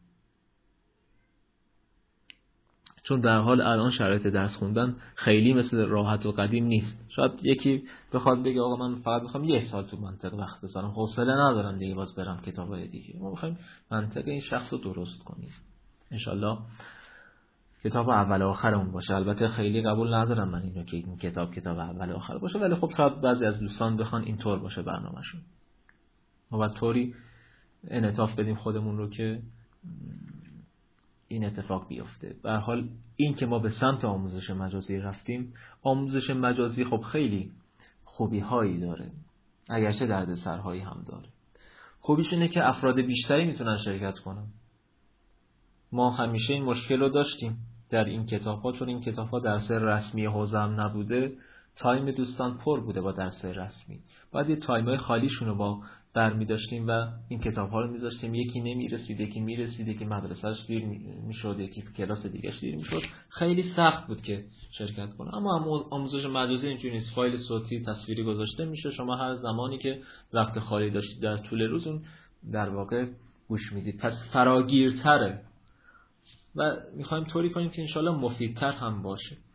S1: چون در حال الان شرایط درس خوندن خیلی مثل راحت و قدیم نیست. شاید یکی بخواد بگه آقا من فقط میخوام یک سال تو منطق وقت بذارم، حوصله ندارم دیگه باز برم کتابای دیگه. ما میخوایم منطق این شخص رو درست کنیم. انشالله کتاب اول و آخر اون باشه. البته خیلی قبول ندارم من اینو که این کتاب کتاب اول و آخر باشه، ولی خب شاید بعضی از دوستان بخوان اینطور باشه برنامه‌شون. ما باید طوری انعطاف بدیم خودمون رو که این اتفاق بیفته. به هر حال این که ما به سمت آموزش مجازی رفتیم، آموزش مجازی خب خیلی خوبی هایی داره، اگرچه دردسرهایی هم داره. خوبیش اینه که افراد بیشتری میتونن شرکت کنن. ما همیشه این مشکل رو داشتیم در این کتاب ها، چون این کتاب ها درس رسمی حوزه هم نبوده، تایم دوستان پر بوده با درس رسمی، بعد یه تایم های خالیشون رو با برمی داشتیم و این کتاب ها رو میذاشتیم. یکی نمیرسید، یکی میرسید، یکی مدرسهش دیر میشد، یکی کلاس دیگهش دیر میشد. خیلی سخت بود که شرکت کنه. اما آموزش مجازی اینجوری نیست، فایل صوتی تصویری گذاشته میشه، شما هر زمانی که وقت خالی داشتید در طول روز اون در واقع گوش میدید. پس فراگیرتره و میخوایم طوری کنیم که انشالله مفیدتر هم باشه.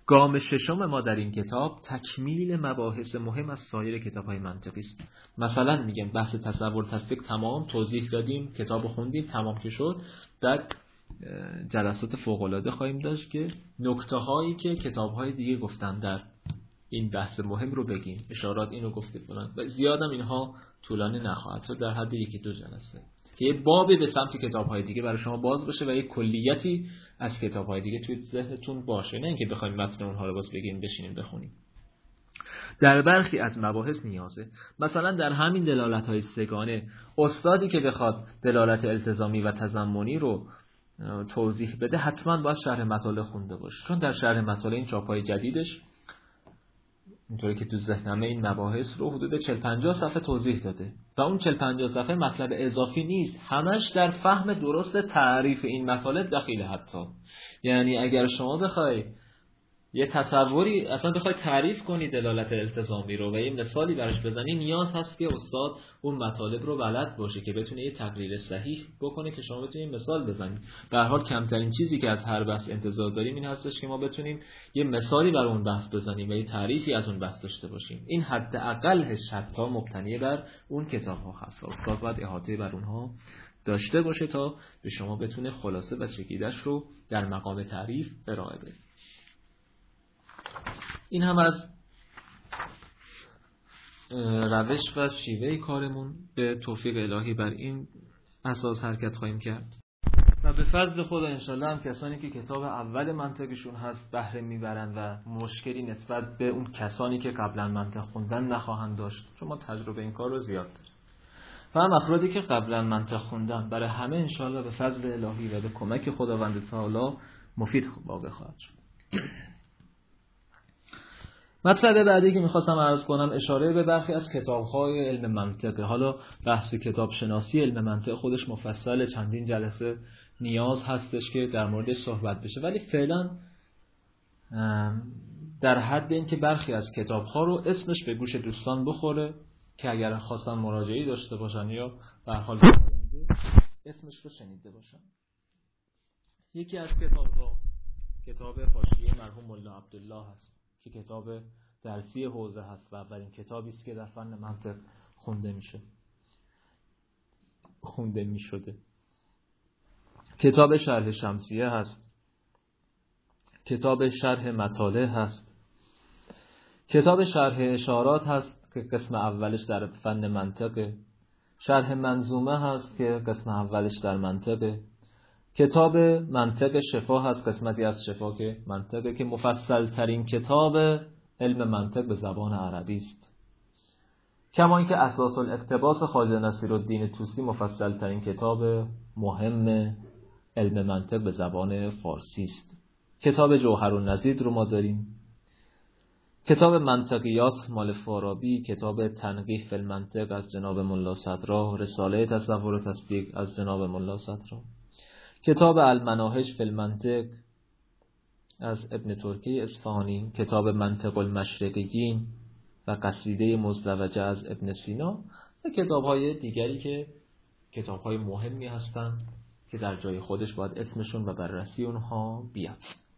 S1: گام ششم ما در این کتاب تکمیل مباحث مهم از سایر کتاب‌های منطقی است. مثلا میگم بحث تصور تصدیق تمام توضیح دادیم، کتابو خوندیم، تمام که شد. در جلسات فوق‌العاده خواهیم داشت که نکته‌هایی که کتاب‌های دیگه گفتن در این بحث مهم رو بگیم، اشارات اینو گفته فلان. و زیادم اینها طولانی نخواهد شد، در حد یکی دو جلسه که یه بابی به سمت کتاب‌های دیگه برای شما باز بشه و یه کلیتی از کتاب‌های دیگه توی ذهنتون باشه، نه اینکه بخوایم متن اونها رو باز بگیم بشینیم بخونیم. در برخی از مباحث نیازه، مثلا در همین دلالت‌های سگانه، استادی که بخواد دلالت التزامی و تضمنی رو توضیح بده حتما باید شرح مطالع خونده باشه، چون در شرح مطالع این چاپ‌های جدیدش اینطوری که تو ذهنمه این مباحث رو حدود چهل پنجاه صفحه توضیح داده و اون چهل پنجاه صفحه مطلب اضافی نیست، همش در فهم درست تعریف این مطالب دخیله. حتی یعنی اگر شما بخوای یه تصوری اصلا بخوای تعریف کنی دلالت التزامی رو و یه مثالی براش بزنی، نیاز هست که استاد اون مطالب رو بلد باشه که بتونه یه تقریر صحیح بکنه که شما بتونید مثال بزنید. به هر حال کمترین چیزی که از هر بحث انتظار داریم این هستش که ما بتونیم یه مثالی بر اون بحث بزنیم و یه تعریفی از اون بحث داشته باشیم. این حداقلش حتی مبتنی بر اون کتاب‌ها هست. استاد باید احاطه بر اونها داشته باشه تا به شما بتونه خلاصه و چکیدش رو در مقام تعریف ارائه بده. این هم از روش و شیوه کارمون، به توفیق الهی بر این اساس حرکت خواهیم کرد و به فضل خدا انشالله هم کسانی که کتاب اول منطقشون هست بهره میبرن و مشکلی نسبت به اون کسانی که قبلا منطق خوندن نخواهند داشت، چون ما تجربه این کار رو زیاد داریم. و هم افرادی که قبلا منطق خوندن، برای همه انشالله به فضل الهی و به کمک خداوند تعالی مفید واقع خواهد شد. مطلب بعدی که میخواستم عرض کنم اشاره به برخی از کتاب‌های علم منطقه. حالا بحث کتاب شناسی علم منطق خودش مفصل، چندین جلسه نیاز هستش که در موردش صحبت بشه، ولی فعلا در حد این که برخی از کتاب‌ها رو اسمش به گوش دوستان بخوره که اگر خواستن مراجعه‌ای داشته باشن یا به هر حال اسمش رو شنیده باشن. یکی از کتاب‌ها کتاب حاشیه مرحوم ملا عبدالله هست که کتاب درسی حوزه هست و اولین کتابی است که در فن منطق خونده میشه خونده میشده. کتاب شرح شمسیه هست، کتاب شرح مطالع هست، کتاب شرح اشارات هست که قسم اولش در فن منطقه، شرح منظومه هست که قسم اولش در منطقه، کتاب منطق شفا هست قسمتی از شفا که منطقه که مفصل ترین کتاب علم منطق به زبان عربی است، کما اینکه اساس الاقتباس خواجه نصیرالدین طوسی مفصل ترین کتاب مهم علم منطق به زبان فارسی است. کتاب جوهرالنضید رو ما داریم، کتاب منطقیات مال فارابی، کتاب تنقیح فی المنطق از جناب ملا صدرا، رساله تصور و تصدیق از جناب ملا صدرا، کتاب المناهج فی المنطق از ابن ترکی اصفهانی، کتاب منطق المشرقیین و قصیده مزدوجه از ابن سینا و کتاب‌های دیگری که کتاب‌های مهمی هستند که در جای خودش باید اسمشون و بررسی اونها بیاد.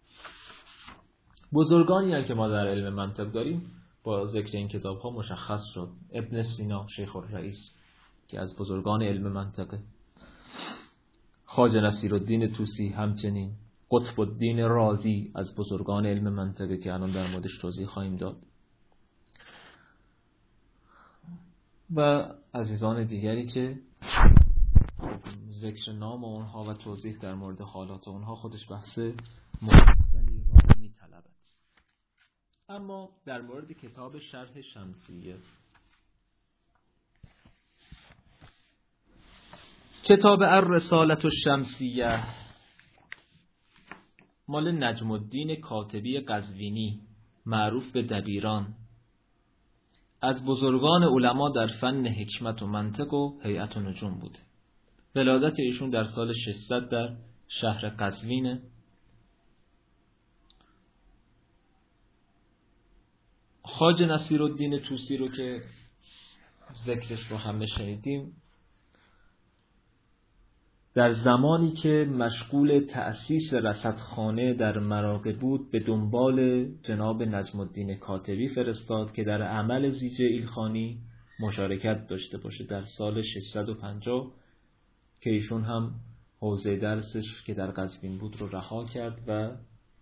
S1: بزرگانی هم که ما در علم منطق داریم با ذکر این کتاب‌ها مشخص شد. ابن سینا شیخ الرئیس که از بزرگان علم منطقه، خواجه نصیرالدین طوسی همچنین، قطب الدین رازی از بزرگان علم منطقه که الان در موردش توضیح خواهیم داد و عزیزان دیگری که ذکر نام اونها و توضیح در مورد حالات اونها خودش بحث مفصلی را می‌طلبد. اما در مورد کتاب شرح شمسیه، کتاب الرسالة الشمسیه مال نجم الدین کاتبی قزوینی معروف به دبیران، از بزرگان علما در فن حکمت و منطق و هیئت و نجوم بوده. ولادت ایشون در سال ششصد در شهر قزوینه. خواجه نصیرالدین طوسی رو که ذکرش رو همه شنیدیم، در زمانی که مشغول تأسیس رصدخانه در مراغه بود به دنبال جناب نجم الدین کاتبی فرستاد که در عمل زیج ایلخانی مشارکت داشته باشه در سال ششصد و پنجاه که ایشون هم حوزه درسش که در قزوین بود رو رها کرد و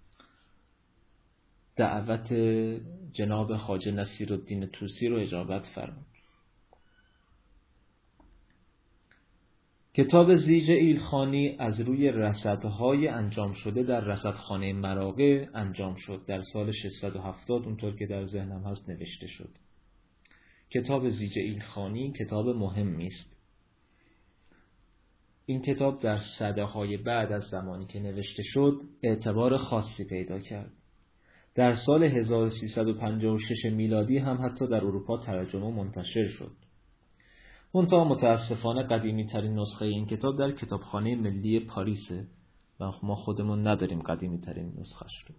S1: دعوت جناب خواجه نصیرالدین طوسی رو اجابت فرمود. کتاب زیج ایلخانی از روی رصدهای انجام شده در رصدخانه مراغه انجام شد. در سال ششصد و هفتاد اونطور که در ذهنم هست نوشته شد. کتاب زیج ایلخانی کتاب مهمی است. این کتاب در سده‌های بعد از زمانی که نوشته شد اعتبار خاصی پیدا کرد. در سال هزار و سیصد و پنجاه و شش میلادی هم حتی در اروپا ترجمه و منتشر شد. منتها متاسفانه قدیمی ترین نسخه این کتاب در کتابخانه ملی پاریسه و ما خودمون نداریم قدیمی ترین نسخش رو.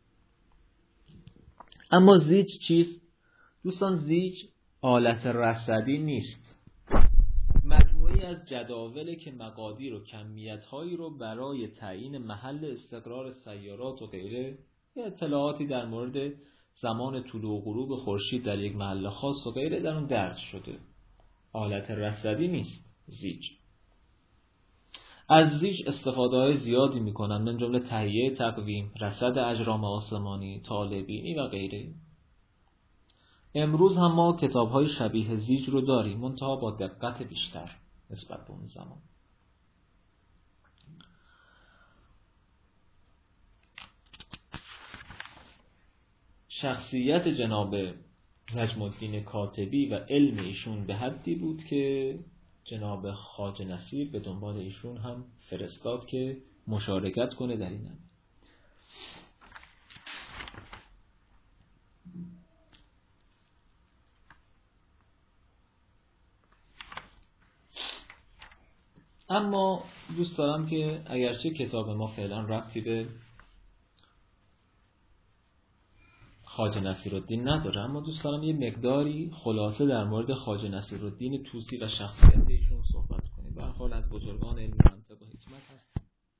S1: اما زیج چیست؟ دوستان زیج آلت رصدی نیست. مجموعی از جداولی که مقادیر و کمیت‌هایی رو برای تعیین محل استقرار سیارات و غیره یا اطلاعاتی در مورد زمان طلوع و غروب خورشید در یک محل خاص و غیره در اون درج شده. آلت رصدی نیست زیج. از زیج استفاده های زیادی میکنن من جمله تهیه تقویم، رصد اجرام آسمانی، طالع‌بینی و غیره. امروز هم ما کتاب های شبیه زیج رو داریم منتها با دقت بیشتر نسبت به اون زمان. شخصیت جناب نجم الدین کاتبی و علم ایشون به حدی بود که جناب خواجه نصیر به دنبال ایشون هم فرستاد که مشارکت کنه در این. اما دوست دارم که اگرچه کتاب ما فعلا ربطی به خواجه نصیرالدین نداره اما دوست دارم یه مقداری خلاصه در مورد خواجه نصیرالدین طوسی و شخصیت ایشون صحبت کنیم. به هر حال از بزرگان علم منطق و حکمت هست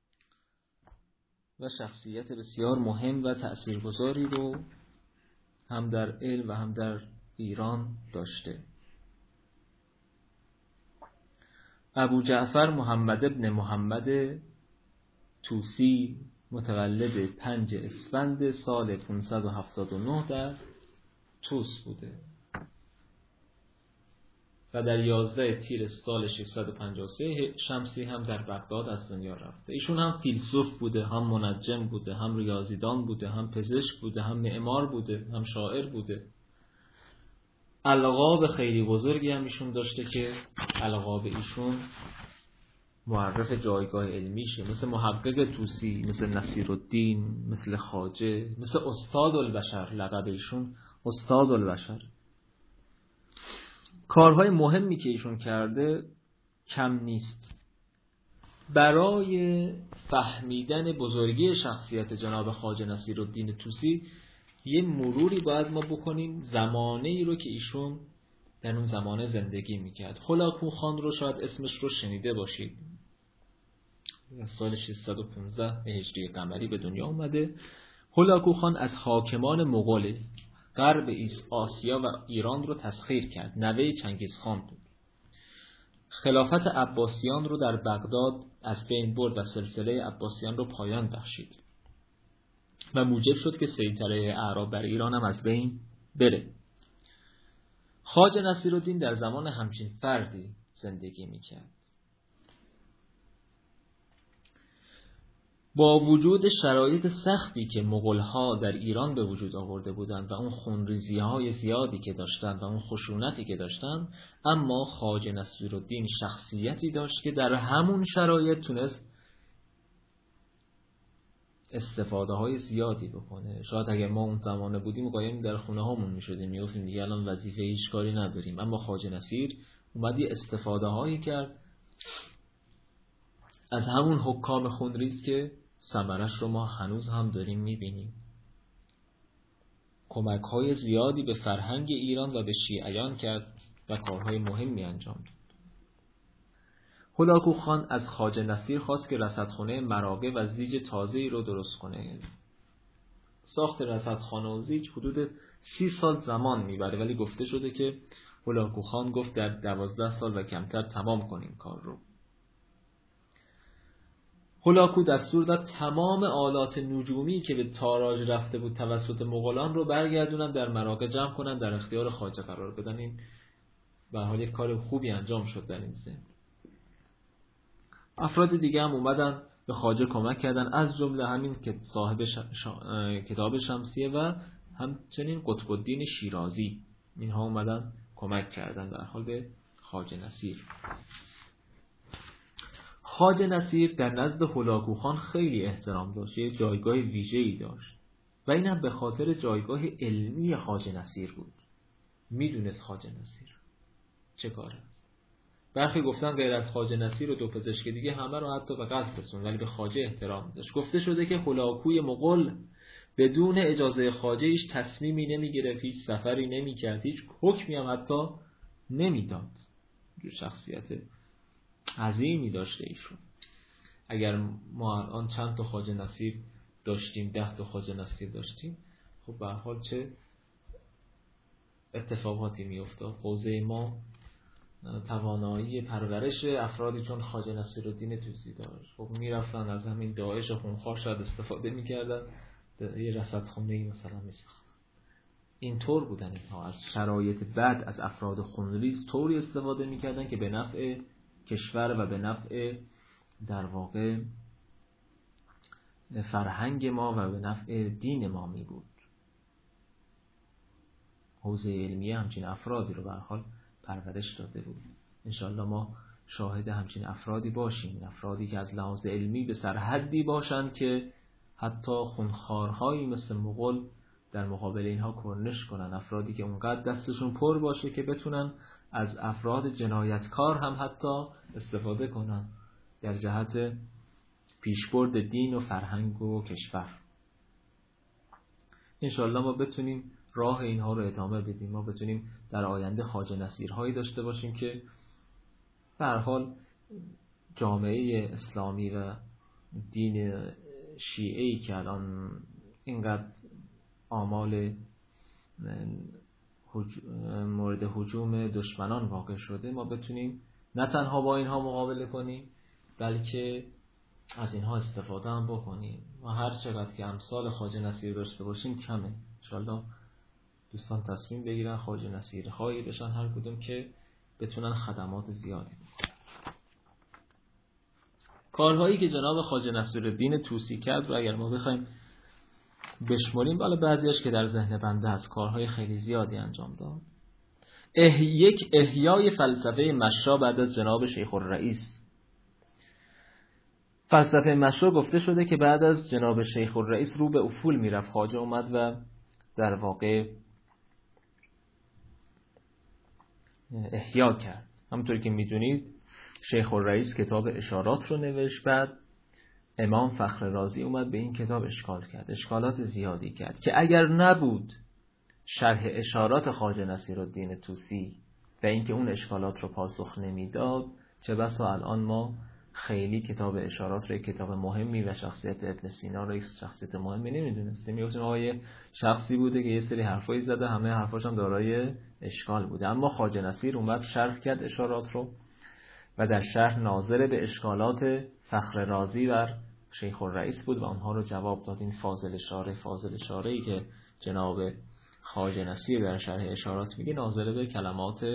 S1: و شخصیت بسیار مهم و تأثیرگذاری رو هم در علم و هم در ایران داشته. ابو جعفر محمد ابن محمد طوسی متولد پنج اسفند سال پانصد و هفتاد و نه در طوس بوده و در یازده تیر سال ششصد و پنجاه و سه شمسی هم در بغداد از دنیا رفته. ایشون هم فیلسوف بوده، هم منجم بوده، هم ریاضیدان بوده، هم پزشک بوده، هم معمار بوده، هم شاعر بوده. القاب خیلی بزرگی هم ایشون داشته که القاب ایشون معرف جایگاه علمیشه، مثل محقق طوسی، مثل نصیرالدین، مثل خواجه، مثل استاد البشر. لقب ایشون استاد البشر. کارهای مهمی که ایشون کرده کم نیست. برای فهمیدن بزرگی شخصیت جناب خواجه نصیرالدین طوسی یه مروری باید ما بکنیم زمانه ای رو که ایشون در اون زمانه زندگی میکرد. هولاکو خان رو شاید اسمش رو شنیده باشید. سال ششصد و پانزده هجری قمری به دنیا اومده. هولاکو خان از حاکمان مغول غرب آسیا و ایران رو تسخیر کرد. نوه چنگیزخان بود. خلافت عباسیان رو در بغداد از بین برد و سلسله عباسیان رو پایان بخشید و موجب شد که سیطره اعراب بر ایران هم از بین بره. خواجه نصیرالدین در زمان همچین فردی زندگی میکرد. با وجود شرایط سختی که مغول‌ها در ایران به وجود آورده بودند و اون خونریزی‌های زیادی که داشتند و اون خشونتی که داشتند، اما خواجه نصیرالدین شخصیتی داشت که در همون شرایط تونست استفاده های زیادی بکنه. شاید اگر ما اون زمانه بودیم قایم در خونه هامون میشدیم میگفتیم دیگه الان وظیفه هیچ کاری نداریم، اما خواجه نصیر اومد یه استفاده هایی کرد از همون حکام خونریز که ثمرش رو ما هنوز هم داریم میبینیم. کمک های زیادی به فرهنگ ایران و به شیعیان کرد و کارهای مهمی انجام داد. هولاکو خان از خواجه نصیر خواست که رصدخانه مراغه و زیج تازه‌ای رو درست کنه. ساخت رصدخانه و زیج حدود سی سال زمان میبره، ولی گفته شده که هولاکو خان گفت در دوازده سال و کمتر تمام کنیم کار رو. هولاکو دستور داد تمام آلات نجومی که به تاراج رفته بود توسط مغولان رو برگردونن در مراغه جمع کنن، در اختیار خواجه قرار بدن. این به حال یک کار خوبی انجام شد در این ضمن. افراد دیگه هم اومدن به خواجه کمک کردن، از جمله همین که صاحب ش... ش... کتاب شمسیه و همچنین قطب الدین شیرازی. اینها اومدن کمک کردن در حال به خواجه نصیر. خواجه نصیر در نزد هولاکو خان خیلی احترام داشت، یه جایگاه ویژه‌ای داشت و این هم به خاطر جایگاه علمی خواجه نصیر بود. میدونست خواجه نصیر چه کاره. برخی گفتن غیر از خواجه نصیر و دو پزشک دیگه همه رو حتی به قتل رسوند، ولی به خواجه احترام داشت. گفته شده که هولاکوی مغول بدون اجازه خواجه هیچ تصمیمی نمیگرفت، هیچ سفری نمیکرد، هیچ حکمی هم حتی نمیداد. شخصیت عظیمی داشته ایشون. اگر ما الان چند تا خواجه نصیر داشتیم، ده تا خواجه نصیر داشتیم، خب به هر حال چه اتفاقاتی میافتاد. حوزه ما توانایی پرورش افرادی چون خواجه نصیرالدین طوسی داشت، خب میرفتن از همین داعش خونخوار شاید استفاده میکردن، یه رصدخانه‌ای مثلا میساختن. اینطور بودن اینها، از شرایط بد از افراد خونریز طوری استفاده میکردن که به نفع کشور و به نفع در واقع فرهنگ ما و به نفع دین ما می بود. حوزه علمیه همچین افرادی رو به هر حال پرورش داده بود. انشالله ما شاهد همچین افرادی باشیم، افرادی که از لحاظ علمی به سرحدی باشند که حتی خونخوارهایی مثل مغول در مقابل اینها کرنش کنن، افرادی که اونقدر دستشون پر باشه که بتونن از افراد جنایتکار هم حتی استفاده کنن در جهت پیشبرد دین و فرهنگ و کشور. انشالله ما بتونیم راه اینها رو ادامه بدیم، ما بتونیم در آینده خواجه نصیرهایی داشته باشیم که به هر حال جامعه اسلامی و دین شیعه‌ای که الان اینقدر آمال مورد هجوم دشمنان واقع شده، ما بتونیم نه تنها با اینها مقابله کنیم بلکه از اینها استفاده هم بکنیم و هر چقدر که امثال خواجه نصیر داشته باشیم کمه. انشالله دوستان تصمیم بگیرن خواجه نصیرهایی بشن هر کدوم که بتونن خدمات زیادی بکنن. کارهایی که جناب خواجه نصیرالدین طوسی کرد رو اگر ما بخوایم بشماریم، بالا بعضیش که در ذهن بنده هست، کارهای خیلی زیادی انجام داد. اح... یک احیای فلسفه مشا بعد از جناب شیخ الرئیس. فلسفه مشا گفته شده که بعد از جناب شیخ الرئیس رو به افول میرفت. خواجه اومد و در واقع احیا کرد. همونطوری که میدونید شیخ الرئیس کتاب اشارات رو نوشت، بعد امام فخر رازی اومد به این کتاب اشکال کرد، اشکالات زیادی کرد که اگر نبود شرح اشارات خواجه نصیرالدین طوسی و اینکه اون اشکالات رو پاسخ نمیداد، چه بسا الان ما خیلی کتاب اشارات رو یک کتاب مهمی و شخصیت ابن سینا رو یک شخصیت مهمی نمیدونستیم. میگفتیم آقای شخصی بوده که یه سری حرفایی زده، همه حرفاش هم دارای اشکال بوده. اما خواجه نصیر اومد شرح کرد اشارات رو و در شرح ناظر به اشکالات فخر رازی و شیخ الرئیس بود و آنها رو جواب داد. این فاضل اشاره فاضل اشاره‌ای که جناب خواجه نصیر در شرح اشارات میگه ناظر به کلمات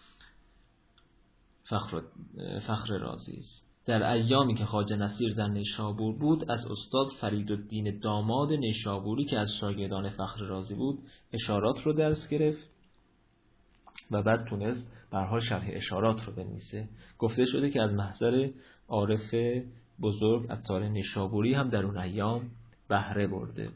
S1: فخر فخر رازی است. در ایامی که خواجه نصیر در نیشابور بود، از استاد فریدالدین داماد نیشابوری که از شاگردان فخر رازی بود اشارات رو درس گرفت و بعد تونست به هر حال شرح اشارات رو بنویسه. گفته شده که از محضر عارف بزرگ عطار نیشابوری هم در اون ایام بهره برده.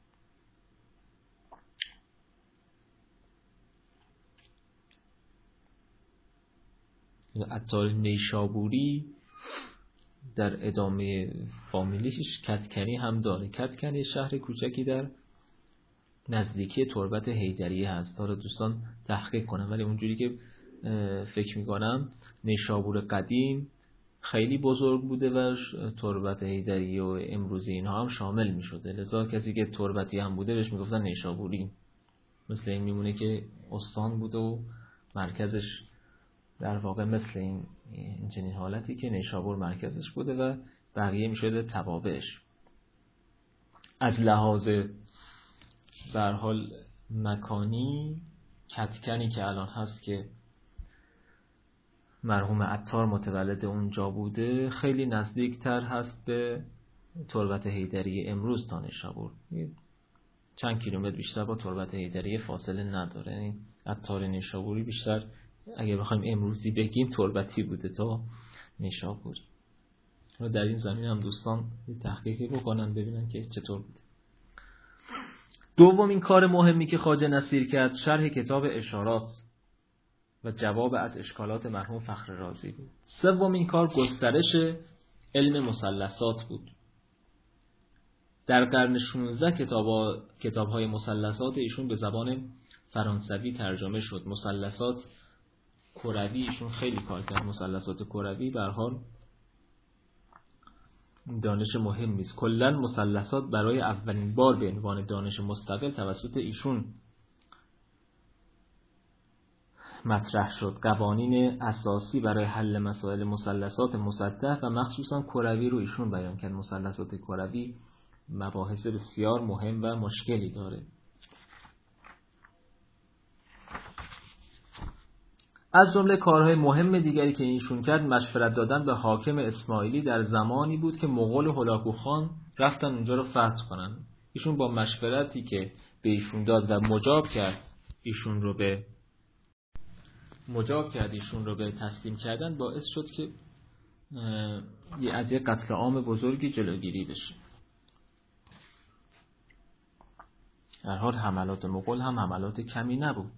S1: عطار نیشابوری در ادامه فامیلیش کدکنی هم داره. کدکنی شهر کوچکی در نزدیکی تربت حیدریه هست. داره دوستان تحقیق کنم، ولی اونجوری که فکر میکنم نیشابور قدیم خیلی بزرگ بوده و تربت حیدری و امروزی اینها هم شامل می شده. لذا کسی که تربتی هم بوده بهش می گفتن نیشابوری. مثل این میمونه که استان بوده و مرکزش در واقع مثل این چنین حالتی که نیشابور مرکزش بوده و بقیه می شده توابعش. از لحاظ به هر حال مکانی کتکنی که الان هست که مرحوم عطار متولد اونجا بوده خیلی نزدیکتر هست به تربت حیدری امروز تا نیشابور. چند کیلومتر بیشتر با تربت حیدری فاصله نداره. یعنی عطار نیشابوری بیشتر اگه بخوایم امروزی بگیم تربتی بوده تا نیشابوری. و در این زمین هم دوستان تحقیقی بکنن ببینن که چطور بوده. دومین کار مهمی که خواجه نصیر کرد شرح کتاب اشارات و جواب از اشکالات مرحوم فخر رازی بود. سومین کار گسترش علم مثلثات بود. در قرن شانزده کتابا کتاب‌های مثلثات ایشون به زبان فرانسوی ترجمه شد. مثلثات کروی ایشون خیلی کار کرد. مثلثات کروی به هر حال دانش مهمی است. کلاً مثلثات برای اولین بار به عنوان دانش مستقل توسط ایشون مطرح شد. قوانین اساسی برای حل مسائل مثلثات مسطح و مخصوصاً کروی رو ایشون بیان کرد. مثلثات کروی مباحث بسیار مهم و مشکلی داره. از جمله کارهای مهم دیگری که ایشون کرد مشورت دادن به حاکم اسماعیلی در زمانی بود که مغول هولاکو خان رفتن اونجا رو فتح کنن. ایشون با مشورتی که به ایشون داد و مجاب کرد ایشون رو به مجاب کرد ایشون رو به تسلیم کردن باعث شد که از یک قتل عام بزرگی جلوگیری بشه. در حال حملات مغول هم حملات کمی نبود.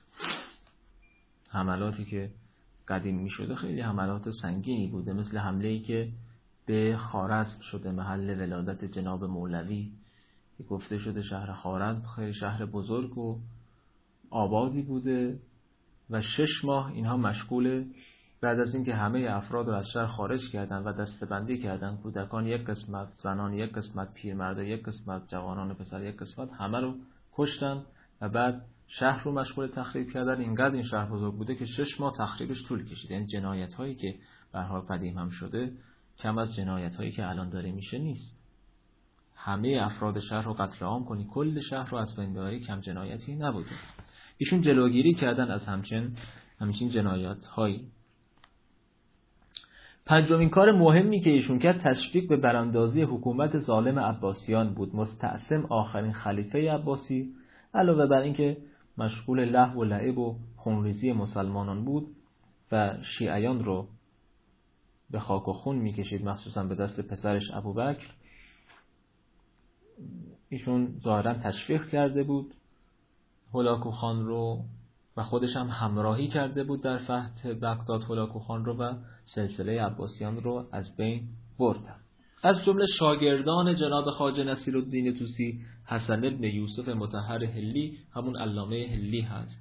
S1: حملاتی که قدیم می شده خیلی حملات سنگینی بوده، مثل حمله‌ای که به خوارزم شده، محل ولادت جناب مولوی که گفته شده شهر خوارزم خیلی شهر بزرگ و آبادی بوده و شش ماه اینها مشغول بعد از اینکه همه افراد رو از شهر خارج کردن و دسته‌بندی کردن، کودکان یک قسمت، زنان یک قسمت، پیرمردا یک قسمت، جوانان و پسر یک قسمت، همه رو کشتن و بعد شهر رو مشغول تخریب کردن. اینقدر این شهر بزرگ بوده که شش ماه تخریبش طول کشید. یعنی جنایت هایی که به هر حال قدیم هم شده کم از جنایت هایی که الان داره میشه نیست. همه افراد شهر رو قتل عام کنی، کل شهر رو از بین ببری، کم جنایتی نبوده. ایشون جلوگیری کردن از همچین همچین جنایت هایی. پنجمین کار مهمی که ایشون کرد تشویق به براندازی حکومت ظالم عباسیان بود. مستعصم آخرین خلیفه عباسی علاوه بر اینکه مشغول لهو و لعب و خونریزی مسلمانان بود و شیعیان رو به خاک و خون میکشید، مخصوصا به دست پسرش ابوبکر، ایشون ظاهرا تشویق کرده بود هولاکو خان رو و خودش هم همراهی کرده بود در فتح بغداد هولاکو خان رو و سلسله عباسیان رو از بین برد. از جمله شاگردان جناب خواجه نصیرالدین طوسی حسن بن یوسف مطهر حلی، همون علامه حلی هست.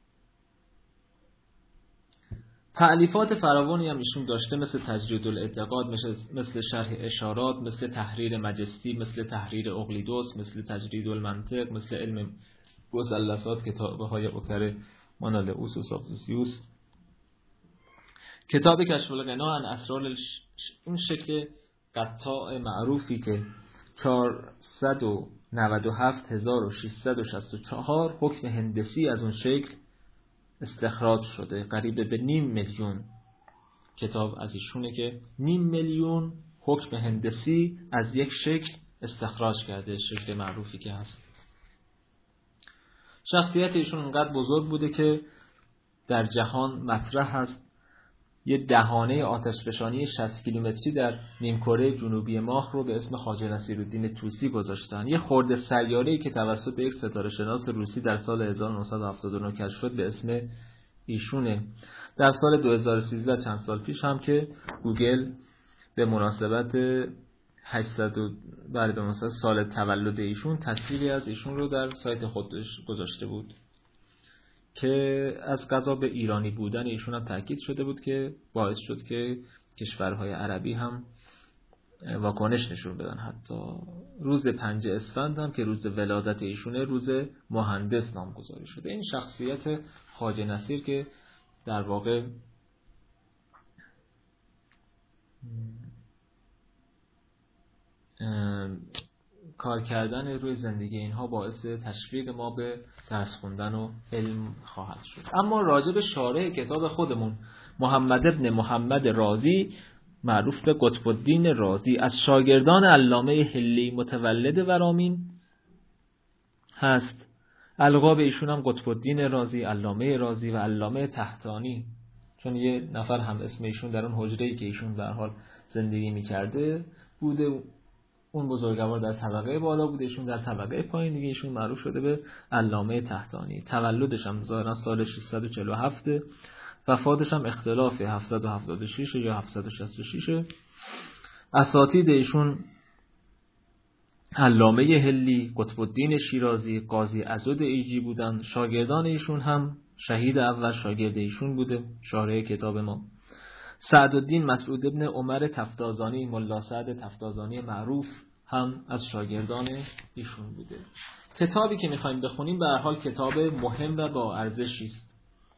S1: تألیفات فراوانی هم ایشون داشته، مثل تجرید الاعتقاد، مثل, مثل شرح اشارات، مثل تحریر مجستی، مثل تحریر اقلیدوس، مثل تجرید المنطق، مثل علم مثلثات، کتابه های اوکر مانالئوس و سابزوسیوس، کتاب کشف الغنا عن اسرار اون شکل قطاع معروفی که چهارصد و نود و هفت هزار و ششصد و شصت و چهار حکم هندسی از اون شکل استخراج شده. قریب به نیم میلیون کتاب از ایشونه که نیم میلیون حکم هندسی از یک شکل استخراج کرده، شکل معروفی که هست. شخصیت ایشون انقدر بزرگ بوده که در جهان مطرح هست یه دهانه آتشفشانی شصت کیلومتری در نیمکره جنوبی ماه رو به اسم خواجه نصیرالدین طوسی گذاشتن. یه خرده سیاره‌ای که توسط یک ستاره شناس روسی در سال هزار و نهصد و هفتاد و نه کشف شد به اسم ایشونه. در سال دو هزار و سیزده، چند سال پیش هم که گوگل به مناسبت هشتصد بعد به مناسبت سال تولد ایشون تصویری از ایشون رو در سایت خودش گذاشته بود که از قضا به ایرانی بودن ایشون هم تاکید شده بود که باعث شد که کشورهای عربی هم واکنش نشون بدن. حتی روز پنج اسفند هم که روز ولادت ایشونه روز مهندس نامگذاری شده. این شخصیت خواجه نصیر که در واقع کار کردن روی زندگی اینها باعث تشویق ما به درس خوندن و علم خواهد شد. اما راجع به شارح کتاب خودمون محمد ابن محمد رازی معروف به قطب الدین رازی از شاگردان علامه حلی متولد ورامین هست. القاب ایشون هم قطب الدین رازی، علامه رازی و علامه تحتانی، چون یه نفر هم اسم ایشون در اون حجره‌ای که ایشون به هر حال زندگی می‌کرده بوده. اون بزرگوار در طبقه بالا بوده، ایشون در طبقه پایین، دیگه ایشون معروف شده به علامه تحتانی. تولدش هم ظاهرا سال ششصد و چهل و هفت، وفاتش هم اختلاف هفتصد و هفتاد و شش یا هفتصد و شصت و شش. اساتید ایشون علامه حلی، قطب الدین شیرازی، قاضی عضد ایجی بودن. شاگردان ایشون هم شهید اول شاگرد ایشون بوده شارح کتاب ما. سعدالدین مسعود ابن عمر تفتازانی، ملا سعد تفتازانی معروف هم از شاگردان ایشون بوده. کتابی که میخوایم بخونیم به هر حال کتاب مهم و با ارزشی است.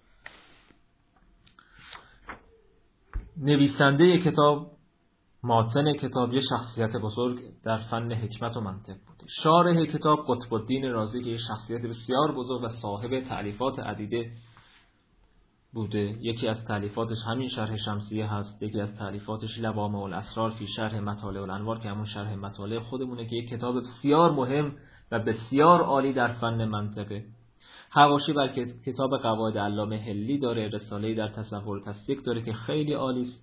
S1: نویسنده کتاب، ماتن کتاب، یه شخصیت بزرگ در فن حکمت و منطق بوده. شارح کتاب قطب الدین رازی که یه شخصیت بسیار بزرگ و صاحب تألیفات عدیده بوده. یکی از تألیفاتش همین شرح شمسیه هست، یکی از تألیفاتش لوامع الاسرار فی شرح مطالع الانوار که همون شرح مطالع خودمونه که یک کتاب بسیار مهم و بسیار عالی در فن منطقه. حواشی بر کتاب قواعد علامه حلی داره، رساله‌ای در تصور و تصدیق داره که خیلی عالی است.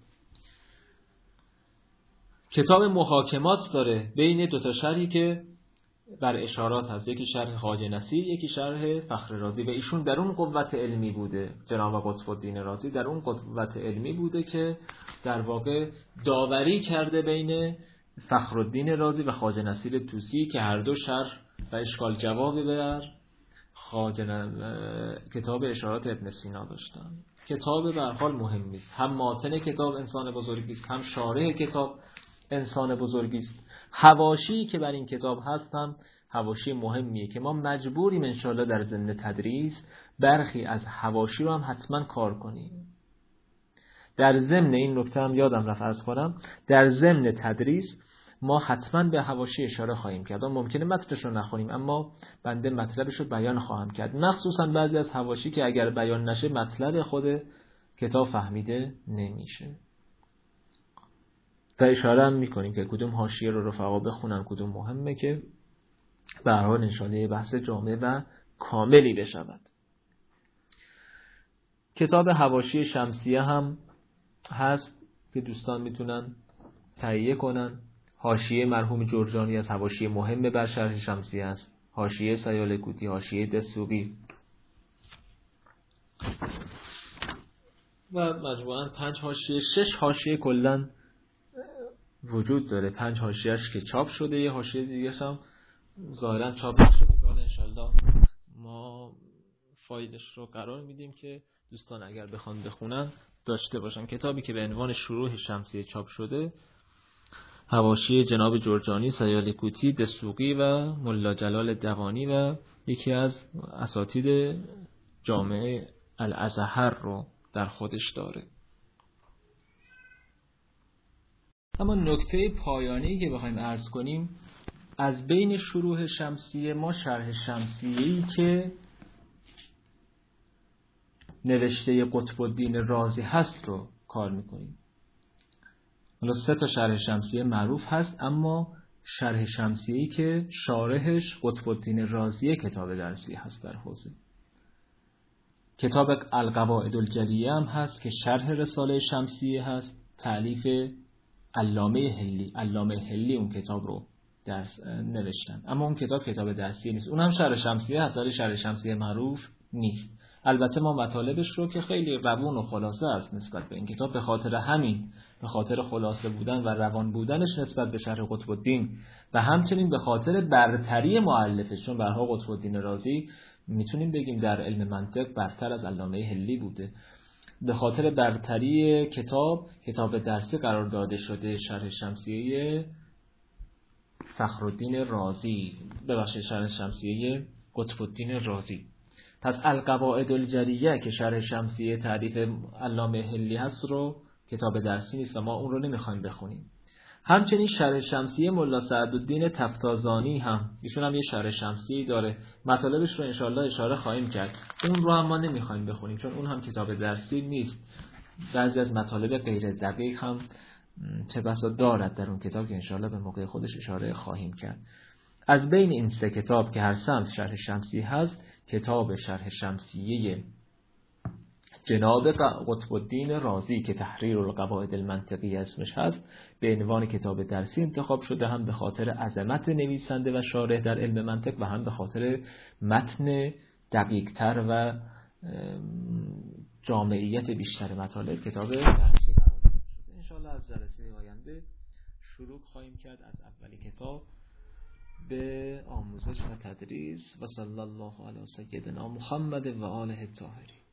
S1: کتاب محاکمات داره بین دو تا شرحی که بر اشارات هست، یکی شرح خواجه نصیر، یکی شرح فخر رازی، و ایشون در اون قوت علمی بوده، جناب قطب الدین رازی در اون قوت علمی بوده که در واقع داوری کرده بین فخرالدین رازی و خواجه نصیر طوسی که هر دو شرح و اشکال جواب بر خواجه کتاب اشارات ابن سینا داشتن. کتاب به هر حال مهمی است، هم ماتن کتاب انسان بزرگی است، هم شارح کتاب انسان بزرگی است. حواشی که بر این کتاب هست هم حواشی مهمیه که ما مجبوریم انشاءالله در ضمن تدریس برخی از حواشی رو هم حتما کار کنیم. در ضمن این نکته هم یادم رفت عرض کنم، در ضمن تدریس ما حتما به حواشی اشاره خواهیم کرد. ممکنه متنش رو نخونیم اما بنده مطلبش رو بیان خواهم کرد، مخصوصا بعضی از حواشی که اگر بیان نشه مطلب خود کتاب فهمیده نمیشه. و اشاره هم میکنیم که کدوم حاشیه رو رفقا بخونن، کدوم مهمه، که به هر حال انشاءالله بحث جامع و کاملی بشود. کتاب حواشی شمسیه هم هست که دوستان میتونن تهیه کنن. حاشیه مرحوم جرجانی از حواشی مهم بر شرح شمسیه است. حاشیه سیالکوتی، حاشیه دسوقی و مجموعاً پنج حاشیه، شش حاشیه کلاً وجود داره. پنج حاشیه‌اش که چاپ شده، یه حاشیه دیگه هم ظاهراً چاپ نشده که حالا انشالله ما فایلش رو قرار میدیم که دوستان اگر بخوان بخونن داشته باشن. کتابی که به عنوان شروح شمسیه چاپ شده، حواشی جناب جرجانی، سیالکوتی، دسوقی و ملا جلال دوانی و یکی از اساتید جامعه الازهر رو در خودش داره. اما نکته پایانی که بخوایم عرض کنیم، از بین شروح شمسیه ما شرح شمسیه‌ای که نوشته قطب الدین رازی هست رو کار میکنیم. حالا سه تا شرح شمسیه معروف هست، اما شرح شمسیه‌ای که شارحش قطب الدین رازی کتاب درسی هست در حوزه. کتاب القواعد الجلیه هم هست که شرح رساله شمسیه هست، تألیف علامه حلی. علامه حلی اون کتاب رو درس نوشتن، اما اون کتاب کتاب درسی نیست. اون هم شرح شمسیه هست ولی شرح شمسیه معروف نیست. البته ما مطالبش رو که خیلی روان و خلاصه است نسبت به این کتاب، به خاطر همین، به خاطر خلاصه بودن و روان بودنش نسبت به شرح قطب الدین و همچنین به خاطر برتری مؤلفش، چون برها قطب الدین رازی میتونیم بگیم در علم منطق برتر از علامه حلی بوده به خاطر برتری کتاب کتاب درسی قرار داده شده شرح شمسیه فخرالدین رازی، ببخشید شرح شمسیه قطب الدین رازی. پس القواعد الجریه که شرح شمسیه تعریف علامه حلی هست رو کتاب درسی نیست و ما اون رو نمیخوایم بخونیم. همچنین شرح شمسیه ملا سعدالدین تفتازانی هم ایشون هم یه شرح شمسیه داره، مطالبش رو انشاءالله اشاره خواهیم کرد. اون رو هم ما نمیخوایم بخونیم چون اون هم کتاب درسی نیست. بعضی از مطالب غیر دقیق هم چه بسا دارد در اون کتاب که انشاءالله به موقع خودش اشاره خواهیم کرد. از بین این سه کتاب که هر سمت شرح شمسیه هست، کتاب شرح شمسیه جناب قطب الدین رازی که تحریر القواعد المنطقی اسمش هست به عنوان کتاب درسی انتخاب شده، هم به خاطر عظمت نویسنده و شارح در علم منطق و هم به خاطر متن دقیق تر و جامعیت بیشتر مطالب کتاب درسی قرار داده شده. انشاءالله از جلسه آینده شروع خواهیم کرد از اول کتاب به آموزش و تدریس. و صلی الله علی سیدنا محمد و آله الطاهرین.